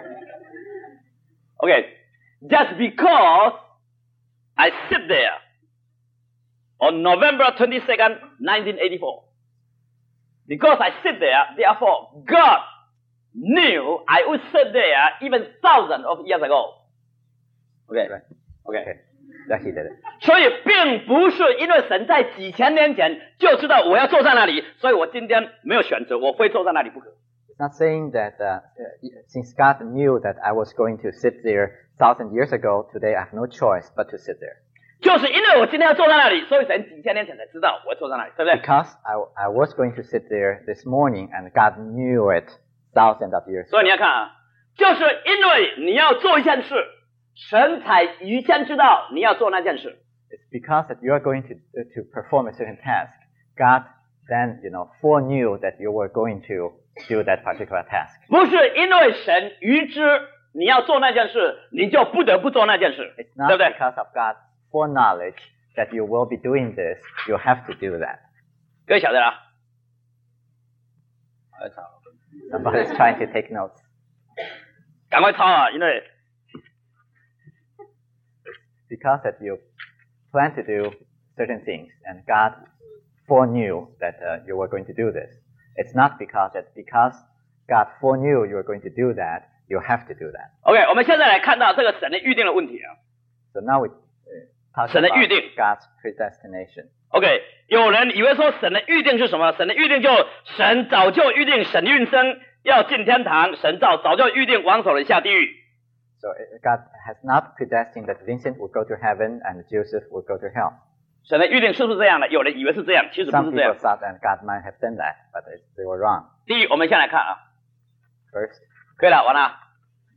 Okay, just because I sit there on November 22nd, 1984. Because I sit there, therefore God knew I would sit there even thousands of years ago. Okay, Right. okay. That He did it. 所以并不是因为神在几千年前就知道我要坐在那里，所以我今天没有选择，我非坐在那里不可。 It's not saying that since God knew that I was going to sit there 1,000 years ago, today I have no choice but to sit there. 就是因为我今天要坐在那里，所以神几千年前才知道我要坐在那里，对不对？ Because I was going to sit there this morning and God knew it thousands of years 所以 ago. 你要看啊，就是因为你要做一件事，神才预先知道你要做那件事。 It's because that you are going to perform a certain task. God then, foreknew that you were going to do that particular task. 不是因为神预知你要做那件事，你就不得不做那件事， It's not 对不对？ because of God's foreknowledge that you will be doing this. You have to do that. 各位晓得啦？ Somebody's trying to take notes. 赶快抄啊，因为 Because that you plan to do certain things and God foreknew that you were going to do this. It's not because God foreknew you were going to do that, you have to do that. OK， 我们现在来看到这个神的预定的问题啊。 So now we talk 神的 about 预定。 God's predestination. OK， 有人以为说神的预定是什么？神的预定就神早就预定神运生要进天堂，神早就预定王守仁下地狱。 So God has not predestined that Vincent would go to heaven and Joseph would go to hell. 神的预定是不是这样的？有人以为是这样，其实不 Some 是这 people 样。 thought that God might have done that, but they were wrong. 第一，我们先来看啊， First, 可以了，完了。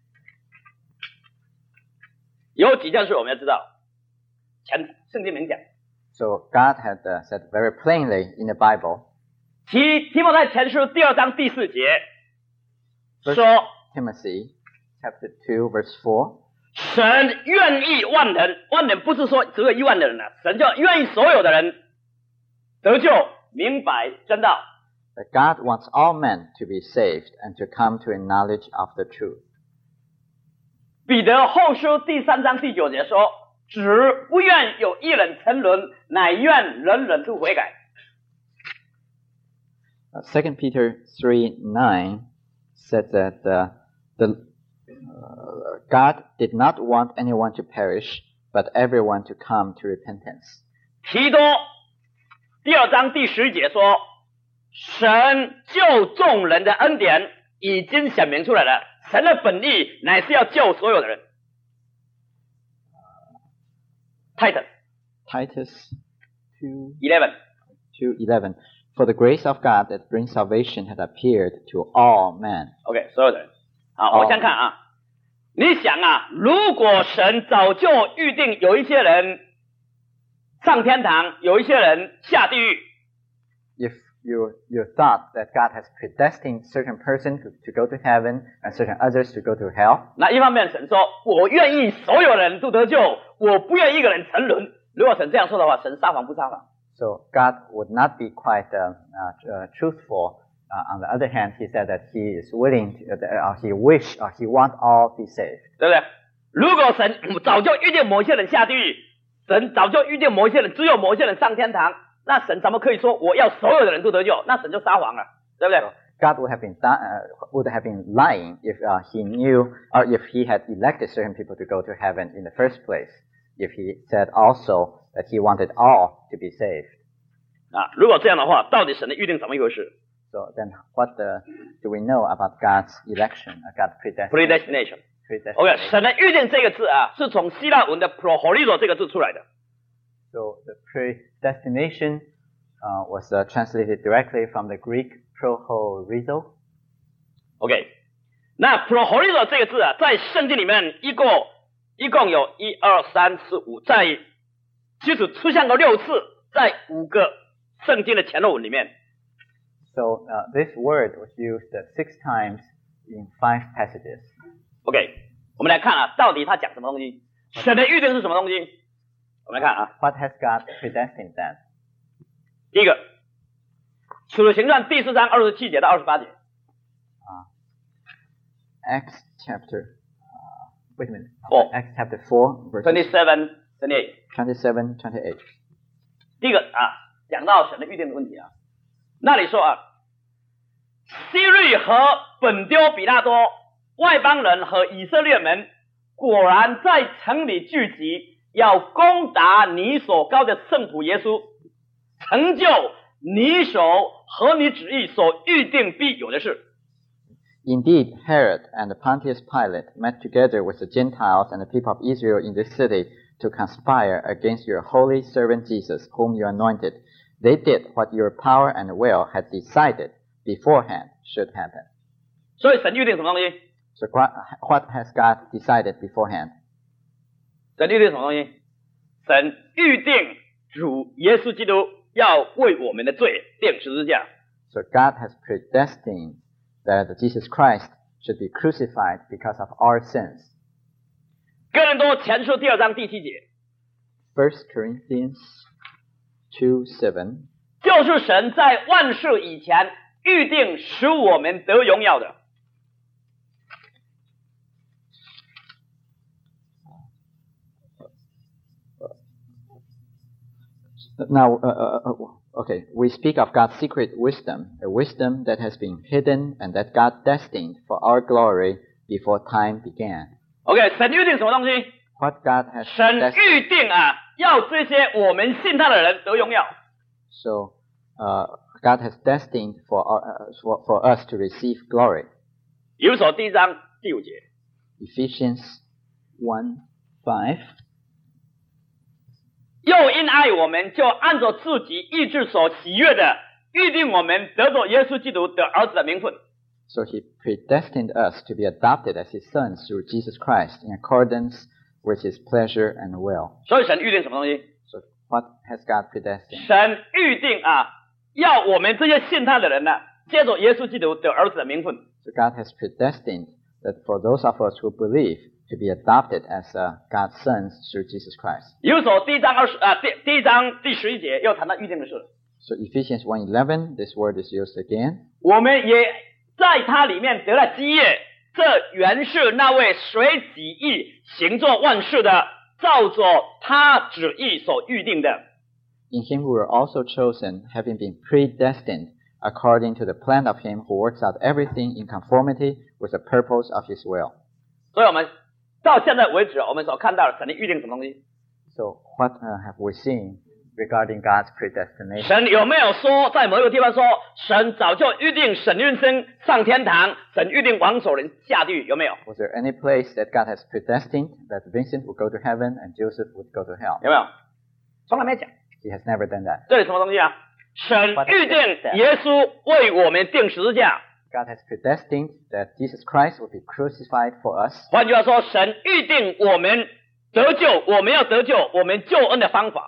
有几件事我们要知道，圣经明讲， so God had said very plainly in the Bible, 提摩太前书2章第4节 First 说， Timothy chapter 2 verse 4, 神愿意万人不是说只有1万的人啊，神就愿意所有的人得救，明白真道。 that God wants all men to be saved and to come to a knowledge of the truth. 彼得后书第3章第9节说：“只不愿有一人沉沦，乃愿人人都悔改。” 2 Peter 3:9 said that God did not want anyone to perish, but everyone to come to repentance. 提多第2章第10节说：“神救众人的恩典已经显明出来了，神的本意乃是要救所有的人。” Titus 2:11. 11 For the grace of God that brings salvation had appeared to all men. OK， 所有的人。好，我先看啊，你想啊，如果神早就预定有一些人上天堂，有一些人下地狱。 If you thought that God has predestined certain person to go to heaven and certain others to go to hell, 那一方面神说，我愿意所有人都得救，我不愿意一个人沉沦。如果神这样说的话，神撒谎不撒谎？ so God would not be quite truthful. On the other hand, he said that he is willing, he wish, he want all be saved. 对不对？如果神早就预定某些人下地狱，神早就预定某些人，只有某些人上天堂，那神怎么可以说我要所有的人都得救？那神就撒谎了，对不对？ God would have been lying if he knew, or if he had elected certain people to go to heaven in the first place. If he said also that he wanted all to be saved. 啊，如果这样的话，到底神的预定怎么一回事 So then, what do we know about God's election, God's ？predestination。OK， 神的预定这个字啊，是从希腊文的 prohorizo 这个字出来的。 So the predestination was translated directly from the Greek prohorizo. OK， 那 prohorizo 这个字啊，在圣经里面一共有1、2、3、4、5，在其实出现过6次，在5个圣经的前后文里面。 So this word was used 6 times in 5 passages. OK， 我们来看啊，到底他讲什么东西？神的预定是什么东西？我们来看啊， What has God predestined then? 第一个，使徒行传第4章27节到28节。 Acts chapter, wait a minute. 4 Acts chapter 4, verses 27、28。 27, 28. 第一个啊，讲到神的预定的问题啊，那里说啊，希律和本丢比拉多外邦人和以色列们果然在城里聚集，要攻打你所高的圣仆耶稣，成就你手和你旨意所预定必有的事。 Indeed, Herod and Pontius Pilate met together with the Gentiles and the people of Israel in this city to conspire against your holy servant Jesus, whom you anointed. They did what your power and will had decided beforehand should happen. 所以神预定什么东西？ So what has God decided beforehand? 神预定什么东西？神预定主耶稣基督要为我们的罪钉十字架。 So God has predestined that Jesus Christ should be crucified because of our sins. 哥林多前书2章第7节， 1 Corinthians 2:7. 就是神在万事以前预定使我们得荣耀的。 Now, okay, we speak of God's secret wisdom, a wisdom that has been hidden and that God destined for our glory before time began. OK， 神预定什么东西？ What God has 神 destined. 预定啊，要这些我们信他的人得荣耀。 So, God has destined for us to receive glory. 以弗所1章第5节， Ephesians 1:5. 又因爱我们，就按照自己意志所喜悦的，预定我们得着耶稣基督的儿子的名分。 So he predestined us to be adopted as his sons through Jesus Christ in accordance with his pleasure and will. 所以神预定什么东西？ So what has God predestined? 神预定啊，要我们这些信他的人呢，接着耶稣基督的儿子的名分。 So God has predestined that for those of us who believe to be adopted as God's sons through Jesus Christ. 以弗所1章第1章第11节又谈到预定的事。 So Ephesians 1:11, this word is used again. 我们也在他里面得了基业，这原是那位随己意行作万事的，照着他旨意所预定的。 In him we were also chosen, having been predestined according to the plan of him who works out everything in conformity with the purpose of his will. 所以我们到现在为止，我们所看到的神的预定什么东西？ So what have we seen regarding God's predestination? 神有没有说在某一个地方说，神早就预定沈运生上天堂，神预定王守仁下地狱，有没有？ Was there any place that God has predestined that Vincent would go to heaven and Joseph would go to hell? 有没有？从来没讲。 He has never done that. 这里什么东西啊？神预定耶稣为我们钉十字架。 God has predestined that Jesus Christ will be crucified for us. 换句话说，神预定我们得救，我们要得救，我们救恩的方法。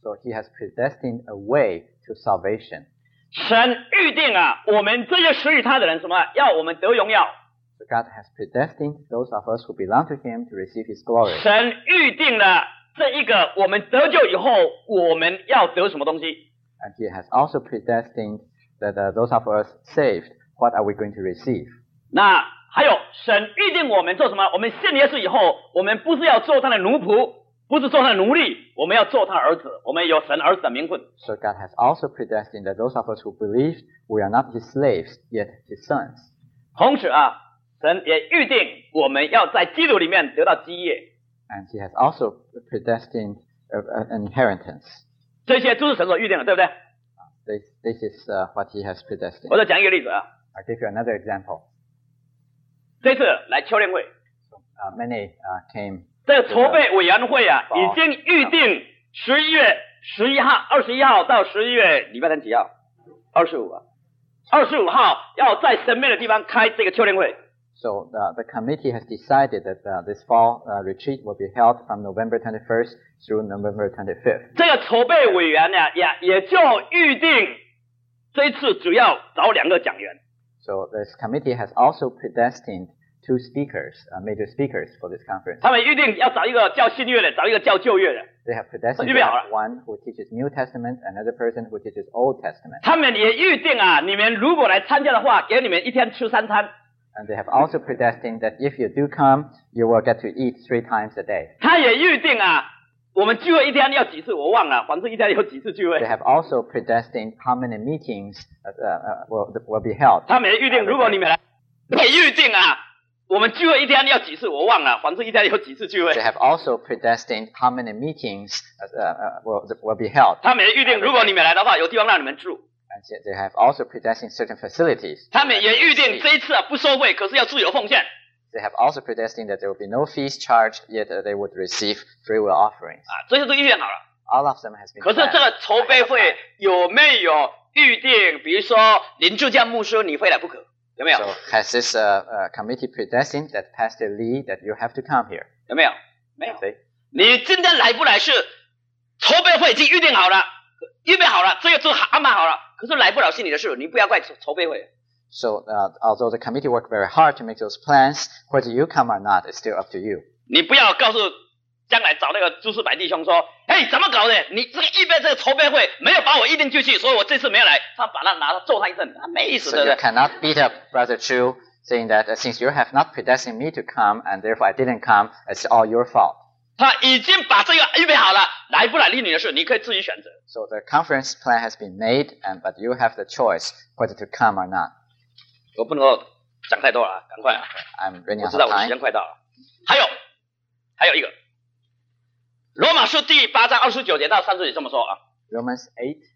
So he has predestined a way to salvation. 神预定啊，我们这些属于他的人什么？要我们得荣耀。 So God has predestined those of us who belong to him to receive his glory. 神预定了这一个我们得救以后，我们要得什么东西？ And he has also predestined that those of us saved, what are we going to receive? 那还有神预定我们做什么？我们信耶稣以后，我们不是要做他的奴仆，不是做他的奴隶，我们要做他的儿子，我们有神儿子的名分。 So God has also predestined that those of us who believe, we are not his slaves, yet his sons. 同时啊，神也预定我们要在基督里面得到基业。 And he has also predestined an inheritance. 这些都是神所预定的，对不对？ This is what he has predestined. 我再讲一个例子啊， I'll give you another example. 这次来秋练会， Many came. 这个筹备委员会啊，已经预定11月11号、21号到11月礼拜天几号？25啊，25号要在神秘的地方开这个秋练会。 So the committee has decided that this fall retreat will be held from November 21st through November 25th. 这个筹备委员呢，也就预定这一次主要找2个讲员。 So this committee has also predestined 2 speakers, major speakers for this conference. 他们预定要找一个教新约的，找一个教旧约的。 They have predestined to have one who teaches New Testament, another person who teaches Old Testament. 他们也预定啊，你们如果来参加的话，给你们一天吃3餐。 And they have also predestined that if you do come, you will get to eat 3 times a day. 他也预定啊，我们聚会一天要几次，我忘了，反正一天有几次聚会。 They have also predestined how many meetings will be held. 他们也预定，如果你们来，也预定啊，我们聚会一天要几次，我忘了，反正一天有几次聚会。 They have also predestined how many meetings will be held. 他们也预定，如果你们来的话，有地方让你们住。 And they have also predestined certain facilities. 他们也预定这一次啊不收费，可是要自由奉献。 They have also predestined that there will be no fees charged, yet they would receive free will offerings. 啊，这些都预定好了。 All of them has been 可是这个筹备会有没有预定？比如说林志江牧师，你非来不可，有没有？ So has this committee predestined that Pastor Lee that you have to come here? 有没有？没有。 See? 你今天来不来是筹备会已经预定好了，预备好了，这个都安排好了。可是来不了是你的事，你不要怪筹备会。 So although the committee worked very hard to make those plans, whether you come or not, it's still up to you. 你不要告诉将来找那个朱世柏弟兄说，嘿，怎么搞的？你这个预备这个筹备会没有把我预定进去，所以我这次没有来。他把他拿到揍他一顿，他没意思 So 的。 you cannot beat up Brother Chu, saying that since you have not predestined me to come, and therefore I didn't come, it's all your fault. 他已经把这个预备好了，来不来是你的事，你可以自己选择。 So the conference plan has been made, but you have the choice whether to come or not. 我不能够讲太多了，赶快啊！ I'm running 我 out 知道 of 我时间 time. 快到了。还有一个，罗马书第8章29节到30节这么说啊， Romans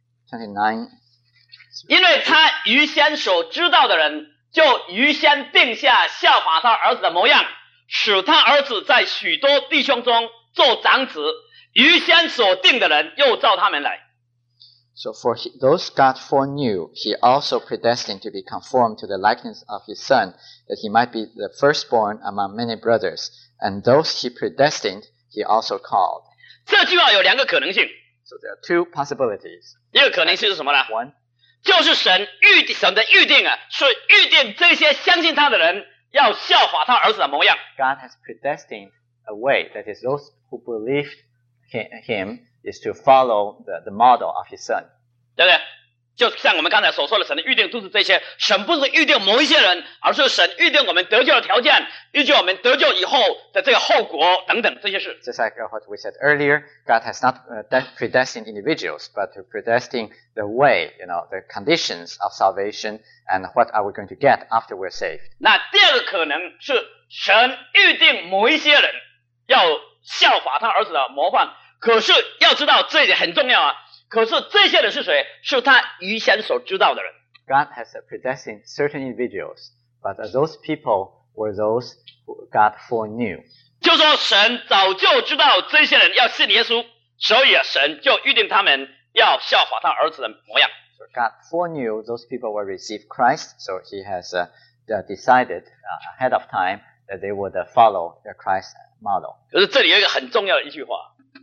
8:29. 因为他预先所知道的人，就预先定下效法他儿子的模样，使他儿子在许多弟兄中做长子。预先所定的人，又照他们来。 So for those God foreknew, he also predestined to be conformed to the likeness of his Son, that he might be the firstborn among many brothers. And those he predestined, he also called. 这句话有2个可能性， So there are 2 possibilities. 一个可能性是什么呢？ One, 就是神的预定啊，是预定这些相信他的人要效法他儿子的模样。 God has predestined a way, that is, those who believed him is to follow the model of his Son. 对不对？就像我们刚才所说的，神的预定都是这些。神不是预定某一些人，而是神预定我们得救的条件，预定我们得救以后的这个后果等等这些事。 Just like what we said earlier, God has not predestined individuals, but to predestined the way, the conditions of salvation and what are we going to get after we're saved. 那第2个可能是神预定某一些人要效法他儿子的模范，可是要知道这一点很重要啊。可是这些人是谁？是他预先所知道的人。 God has predestined certain individuals, but those people were those who God foreknew. 就说神早就知道这些人要信耶稣，所以神就预定他们要效法他儿子的模样。 So God foreknew those people will receive Christ, so he has decided ahead of time that they would follow the Christ model. 可是这里有一个很重要的一句话，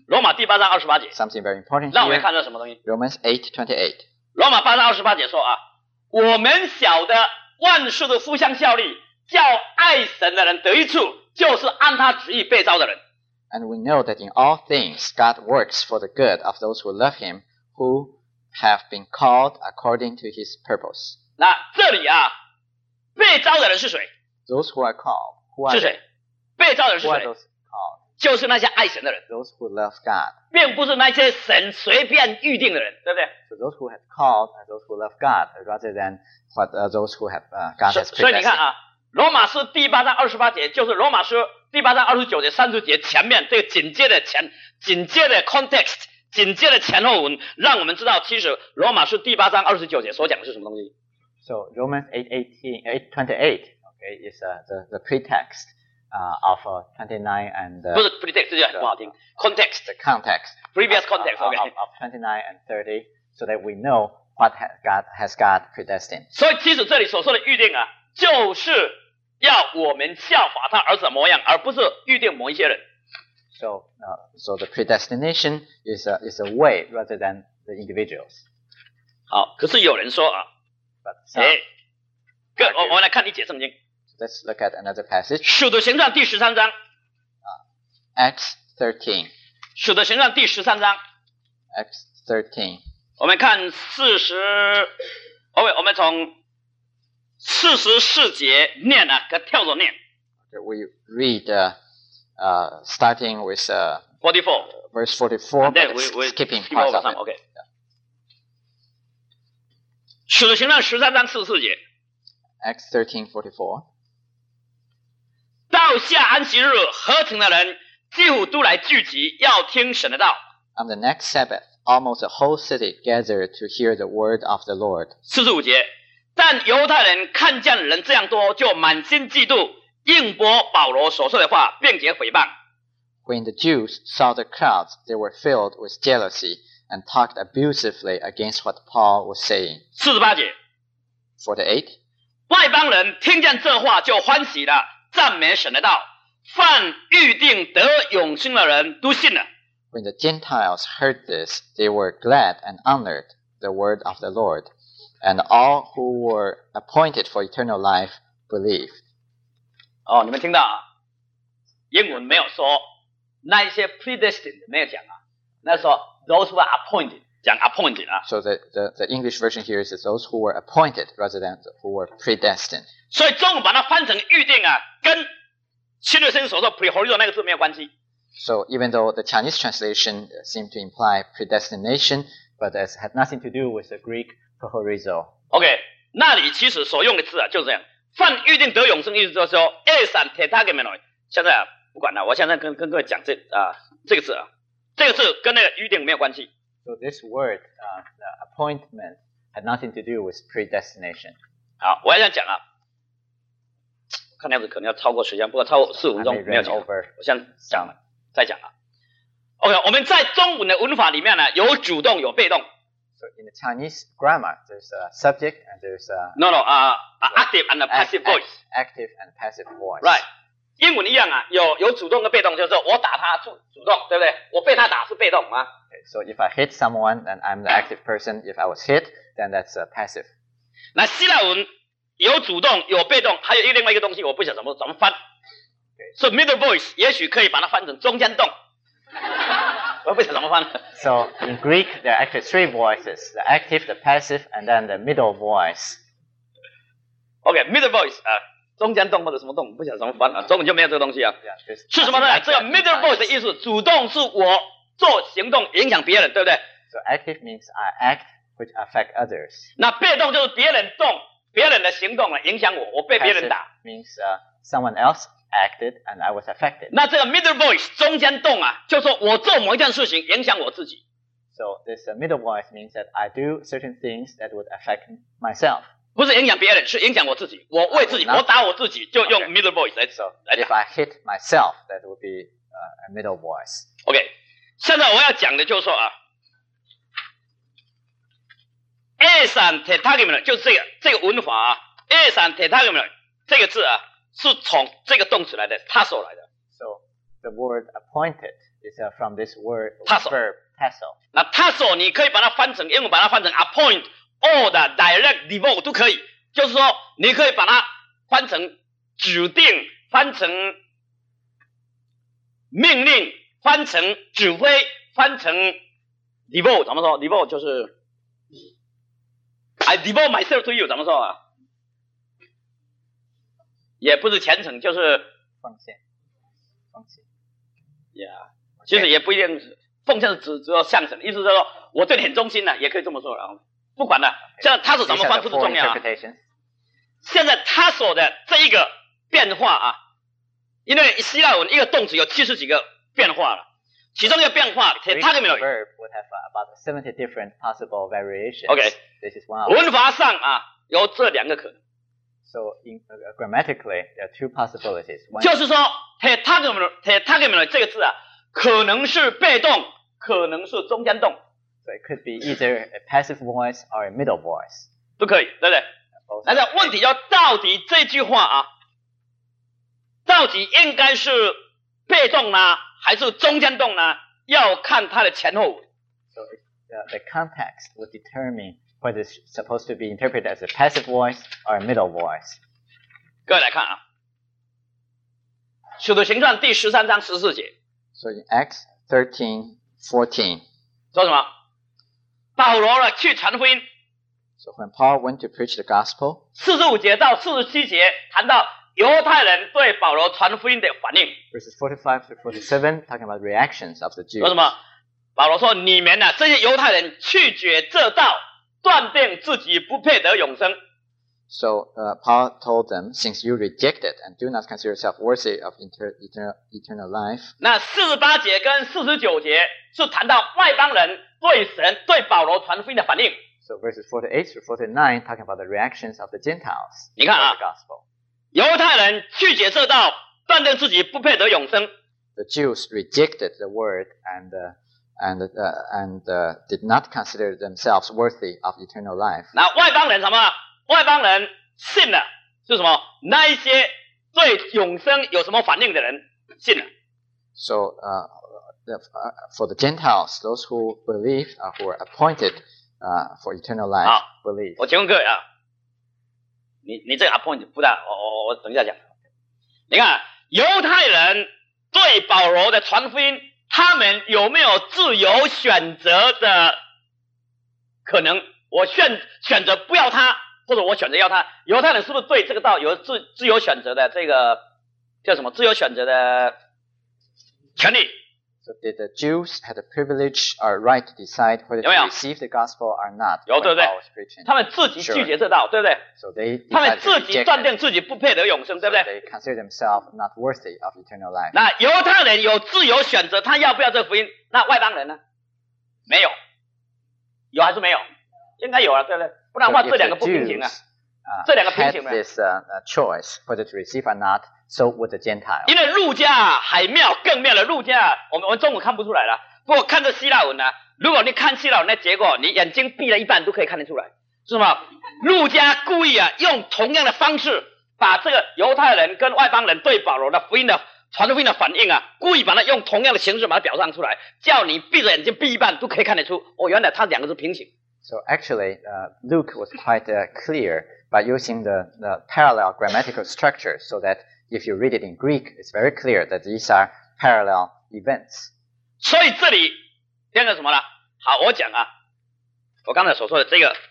罗马第8章28节， something very important 让我们 here. 看到什么东西？ Romans 8:28. 罗马8章28节说啊，我们晓得万事都互相效力，叫爱神的人得益处，就是按他旨意被召的人。 And we know that in all things God works for the good of those who love him, who have been called according to his purpose. 那这里啊，被召的人是谁？ Those who are called, who 是 are 谁？被召的人是 who are 谁？ those called? 就是那些爱神的人， Those who love God. 并不是那些神随便预定的人，对不对？ So those who have called are those who love God, rather than what those who have God has 所以你看 predestined. 啊，罗马书第8章28节，就是罗马书第8章29节、30节前面这个紧接的 context， 紧接的前后文，让我们知道其实罗马书第8章29节所讲的是什么东西。 So Romans 8:28, okay, is the pretext of 29 and 不是 pretext 这句很不好听 ，context the context previous context of, OK。 of 29 and 30, so that we know what has God predestined. 所以其实这里所说的预定啊，就是要我们效法他儿子的模样，而不是预定某一些人。 So the predestination is a way rather than the individuals. 好，可是有人说啊， But some, 我们来看一节圣经， let's look at another passage. 使徒行传第13章， Acts 13. 使徒行传第13章， Acts 13. 我们看我们从44节念啊，给跳着念 We read starting with 44， verse 44, then but we skip skipping parts over of some it. OK。使徒行传13章44节， Acts 13:44. 到下安息日，合成的人几乎都来聚集，要听神的道。 On the next Sabbath, almost the whole city gathered to hear the word of the Lord. 45节，但犹太人看见人这样多，就满心嫉妒，应驳保罗所说的话，并且诽谤。 When the Jews saw the crowds, they were filled with jealousy and talked abusively against what Paul was saying. 48节， 48. 外邦人听见这话就欢喜了，赞美神的道。凡预定得永生的人都信了。 When the Gentiles heard this, they were glad and honored the word of the Lord, and all who were appointed for eternal life believed. 哦，你们听到啊？英文没有说那一些 predestined 没有讲啊，那说 those who are appointed 讲 appointed 啊。 So the English version here is those who were appointed rather than who were predestined. 所以中文把它翻成预定啊，跟新约圣经所说 prehorizo 那个字没有关系。 So even though the Chinese translation seemed to imply predestination, but it had nothing to do with the Greek prohorizo. OK， 那里其实所用的字啊就是这样，凡预定得永生，意思就是说 esan tetagemenoi。现在啊不管了，我现在跟各位讲这个字啊，这个字跟那个预定没有关系。 So this word, the appointment, had nothing to do with predestination. 好，我还想讲啊，看样子可能要超过时间，不过超过4-5分 I 钟 may 没有 run 讲。 over 我现在讲了，再讲啊。OK， 我们在中文的文法里面呢，有主动有被动。 So in the Chinese grammar, there's a subject and there's a active and a passive voice。 active and passive voice. Right， 英文一样啊，有主动跟被动，就是说我打他主动，对不对？我被他打是被动啊。 Okay, so if I hit someone, then I'm the active person. If I was hit, then that's passive. 那希腊文有主动有被动，还有另外一个东西，我不晓得怎么翻。所以 middle voice 也许可以把它翻成中间动，我不晓得怎么翻。 So in Greek, there are actually three voices: the active, the passive, and then the middle voice. OK，middle voice 啊，中间动或者什么动，不晓得怎么翻啊，中文就没有这个东西啊。 Yeah, there's 是什么呢？ nothing like 这个 that in middle voice 的 Chinese. 意思，主动是我做行动影响别人，对不对？ So active means I act which affect others. 那被动就是别人动，别人的行动来影响我，我被别人 Passive 打。 means someone else acted and I was affected. 那这个 middle voice 中间动啊，就说我做某一件事情影响我自己， So this middle voice means that I do certain things that would affect myself. 不是影响别人，是影响我自己。我为自己，我打我自己，就用 middle voice 来 So 来 if 讲。 I hit myself, that would be a middle voice. OK， 现在我要讲的就是说啊 ，esan tetagemen 就是这个文法啊 ，esan tetagemen 这个字啊，是从这个动词来的 tasso 来的。 So the word appointed is from this word Tasso. verb tasso. 那 tasso 你可以把它翻成英文，把它翻成 appoint or direct devote 都可以。就是说，你可以把它翻成指定，翻成命令，翻成指挥，翻成 devote 怎么说 ？devote 就是 I devote myself to you 怎么说啊？也不是虔诚，就是奉献。 其实也不一定是奉献，是只有象征，意思就是说我对你很忠心的，也可以这么说。然后不管了，现在他是怎么翻不是重要啊。现在他所的这一个变化啊，因为希腊文一个动词有70几个变化了，其中一个变化 Tetragrammaton verb would have about 70 different possible variations. OK， this is one of them. 文法上啊有这2个可能。 So grammatically, there are 2 possibilities. 就是说 tetragrammaton 这个字啊，可能是被动，可能是中间动。 So it could be either a passive voice or a middle voice. 都可以，对不对？但是问题就到底这句话啊，到底应该是被动呢，还是中间动呢？要看它的前后。 So the context would determine whether it's supposed to be interpreted as a passive voice or a middle voice. 各位来看啊，《使徒行传》第13章14节。 So in Acts 13:14. 说什么？保罗了去传福音。 So when Paul went to preach the gospel, 45节到47节谈到犹太人对保罗传福音的反应。 verses 45 to 47 talking about reactions of the Jews. 说什么？保罗说：“你们呢、这些犹太人拒绝这道，断定自己不配得永生。” So Paul told them, since you reject it and do not consider yourself worthy of eternal life. 那48节跟49节是谈到外邦人对神对保罗传福音的反应。 So verses 48 to 49 talking about the reactions of the Gentiles. 你看啊， the gospel. 犹太人拒绝这道，断定自己不配得永生。 The Jews rejected the word and did not consider themselves worthy of eternal life. 那外邦人什么？外邦人信了是什么？那一些对永生有什么反应的人信了。 So for the Gentiles, those who believed, who were appointed for eternal life, believe. 我请问各位啊，你这个 appoint 不大，我等一下讲。你看犹太人对保罗的传福音，他们有没有自由选择的可能？我选择不要他，或者我选择要他。犹太人是不是对这个道有自由选择的这个叫什么？自由选择的权利？ So did the Jews have the privilege or right to decide whether to receive the gospel or not? 有，对不对？ preaching? 他们自己拒绝这道，对不对？ So they 他们 decided 自 to 己 reject 断定 it. 自己不配得永生，对不 So 对？ they consider themselves not worthy of eternal life. 那犹太人有自由选择他要不要这福音，那外邦人呢？没有，有还是没有？应该有啊，对不对？不然的话 So 这 if 两个 the 不平行啊。 Jews 这两个平 had 行的。 this choice whether to receive or not, so would the Gentiles. 因为路加海妙更妙了，路加我们中文看不出来了，不过看这希腊文呢，如果你看希腊文的结果，你眼睛闭了一半都可以看得出来，是吗？路加故意用同样的方式，把这个犹太人跟外邦人对保罗的福音的传福音的反应故意把它用同样的形式把它表上出来，叫你闭着眼睛闭一半都可以看得出，原来它两个是平行。 So actually, Luke was quite clear by using the parallel grammatical structure, so that if you read it in Greek, it's very clear that these are parallel events. 所以这里变成什么了？好，我讲我刚才所说的这个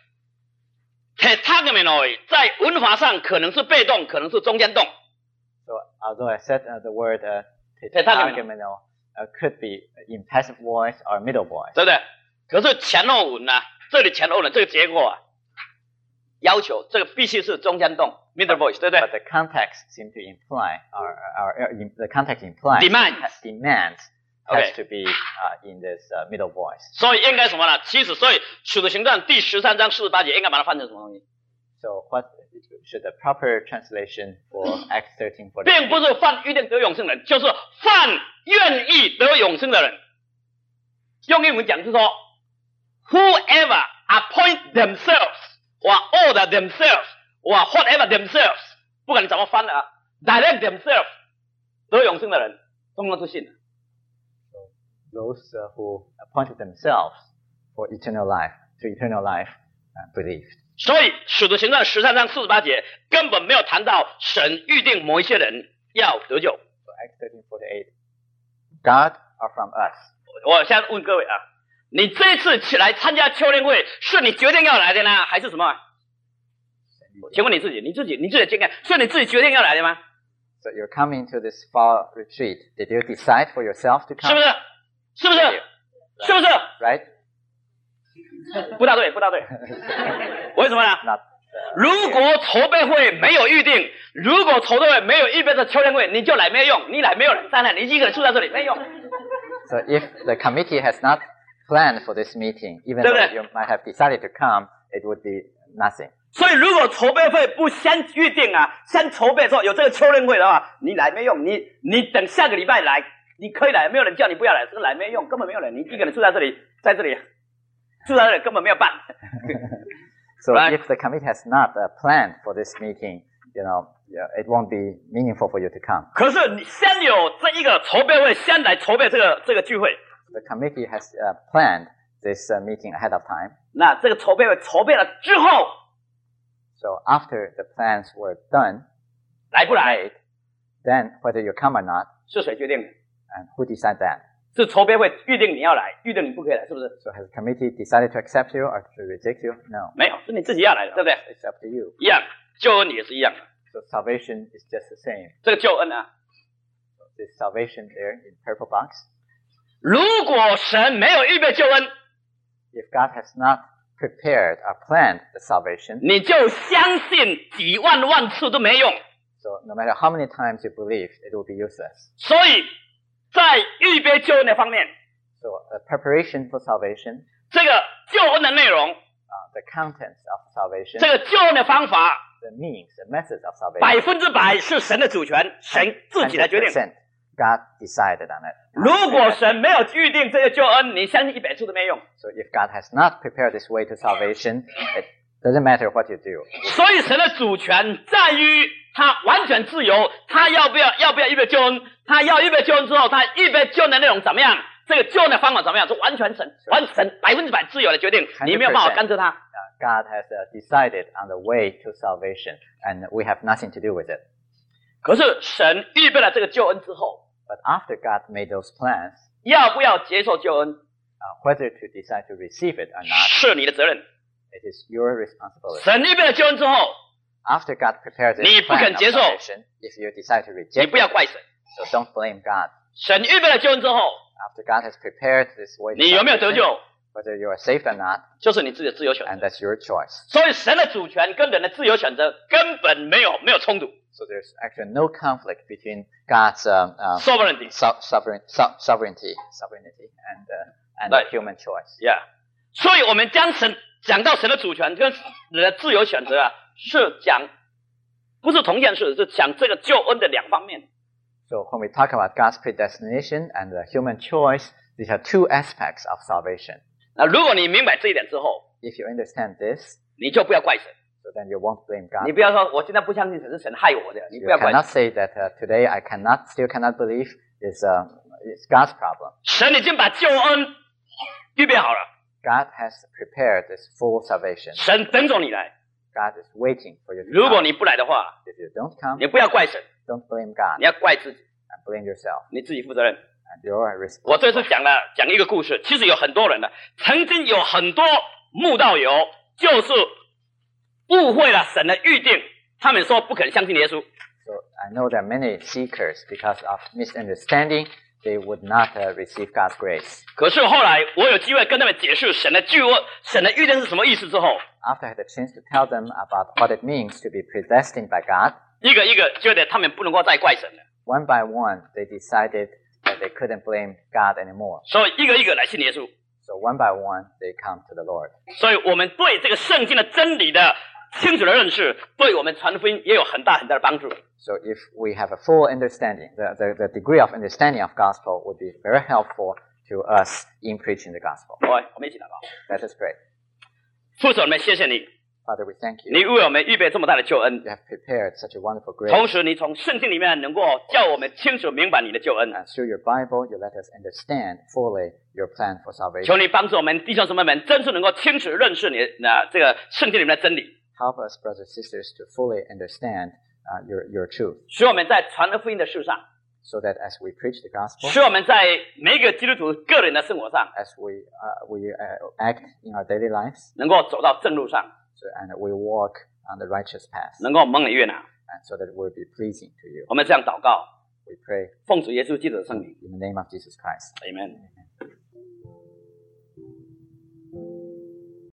tetragrammaton 在文法上可能是被动，可能是中间动。 So although I said the word tetragrammaton could be in passive voice or middle voice. 对不对？可是前后文这里前后文这个结果要求这个必须是中间动 middle voice， 对不对 But the context seems to imply, the context implies demands has to be in this middle voice. 所以应该什么呢？其实，所以《使徒行传》第13章48节应该把它翻成什么东西？ So what should the proper translation for Acts 13:40? 并不是犯预定得永生的人，就是犯愿意得永生的人。用英文讲就是说 ，whoever appoint themselves or order themselves or whatever themselves， 不管你怎么翻direct themselves 得永生的人，通通是信的。 those who appointed themselves for eternal life, to eternal life, believed. 所以使徒行传13章48节根本没有谈到神预定某一些人要得救。 So Acts 13:48, God are from us. 我现在问各位啊，你这一次起来参加秋练会，是你决定要来的呢，还是什么？请问你自己的经验，是你自己决定要来的吗？ So you're coming to this fall retreat. Did you decide for yourself to 是 come? 不是？是不是？是不是？ Right? 不大对，不大对。为什么呢？ Not. 如果筹备会没有预定，如果筹备会没有预备的秋练会，你就来没有用，你来没有人在那，你一个人住在这里没用。 So if the committee has not planned for this meeting, even 对不 though 对？ you might have decided to come, it would be nothing. 所以，如果筹备会不先预定啊，先筹备说有这个秋练会的话，你来没用。你等下个礼拜来，你可以来，没有人叫你不要来，这个来没用，根本没有人。你一个人住在这里，在这里住在这里根本没有办。 So Right. if the committee has not planned for this meeting, it won't be meaningful for you to come. 可是你先有这一个筹备会，先来筹备这个聚会。 The committee has planned this meeting ahead of time. 那这个筹备会筹备了之后， So after the plans were done, 来不来 made, then whether you come or not, 是谁决定的？ and who decide that? 是筹备会预定你要来，预定你不可以来，是不是？ So has the committee decided to accept you or to reject you? No. 没有，是你自己要来的，对不对？ It's up to you. 一样，救恩也是一样的。 So salvation is just the same. 这个救恩啊， This salvation there in purple box. 如果神没有预备救恩， If God has not prepared or planned the salvation, 你就相信几万次都没用。 so no matter how many times you believe, it will be useless. 所以在预备救恩的方面， So the preparation for salvation, 这个救恩的内容， the contents of salvation, 这个救恩的方法， the means, the methods of salvation, 100%是神的主权，神自己来决定。 100%, God decided on it. 如果神没有预定这个救恩，你相信100次都没用。 So if God has not prepared this way to salvation, it doesn't matter what you do. 所以神的主权在于他完全自由，他要不要预备救恩？他要预备救恩之后，他预备救恩的内容怎么样？这个救恩的方法怎么样？是完全神100%自由的决定，你没有办法干涉他。 God has decided on the way to salvation, and we have nothing to do with it. 可是神预备了这个救恩之后， But after God made those plans, 要不要接受救恩， whether to decide to receive it or not, 是你的责任。 it is your responsibility. 神预备了救恩之后， After God prepares this 你不肯 plan of 接受， salvation, if you decide to 你 reject 不要 it, 怪神。 so don't blame God. 神预备了救恩之后， After God has prepared this way to 你有没有得 salvation, 救， whether you are saved or not, 就是你自己的自由选 and 择。 that's your choice. 所以神的主权跟人的自由选择根本没有冲突。 So there's actually no conflict between God's Sovereignty， sovereignty and Right. human choice. Yeah，所以我们讲到神的主权跟人的自由选择啊，是讲不是同件事，是讲这个救恩的两方面。 So when we talk about God's predestination and the human choice, these are two aspects of salvation. 那如果你明白这一点之后， If you understand this, 你就不要怪神， so then you won't blame God. 你不要说我现在不相信神是神害我的，你 You 不要怪 cannot 神。 say that today I still cannot believe it's God's problem. 神已经把救恩预备好了， God has prepared this full salvation. 神等着你来。 God is waiting for you to 如果 come. 你不来的话， If you don't come, 你不要怪神， don't blame God 你要怪自己， and blame yourself. 你自己负责任。 And you're 我这次 responsible. 讲一个故事，其实有很多人的，曾经有很多慕道友就是误会了神的预定，他们说不肯相信耶稣。 So I know there are many seekers because of misunderstanding. They would not receive God's grace. 可是后来我有机会跟他们解释神的预定是什么意思之后， After I had a chance to tell them about what it means to be predestined by God, 一个一个觉得他们不能够再怪神了， one by one, they decided that they couldn't blame God anymore. 所以一个一个来信耶稣。 So one by one, they come to the Lord. 所以我们对这个圣经的真理的清楚的认识，对我们传福音也有很大的帮助。 So if we have a full understanding, the degree of understanding of gospel would be very helpful to us in preaching the gospel. 我们一起祷告。 Let us pray. 父神，我们谢谢你， Father, we thank 你 you. 为我们预备这么大的救恩， You have prepared such a wonderful 同 grace. 时你从圣经里面能够叫我们清楚明白你的救恩。 And through your Bible, you let us understand fully your plan for 求 salvation. 你帮助我们弟兄姊妹们，真正能够清楚认识你这个圣经里面的真理， Help us, brothers and sisters, to fully understand your truth, 使我们在传福音的事上， so that as we preach the gospel, 使我们在每一个基督徒个人的生活上， as we act in our daily lives, 能够走到正路上， and we walk on the righteous path, 能够蒙你悦纳。 and so that we'll be pleasing to you. 我们这样祷告， We pray 奉主耶稣基督的圣名 in the name of Jesus Christ. ，Amen。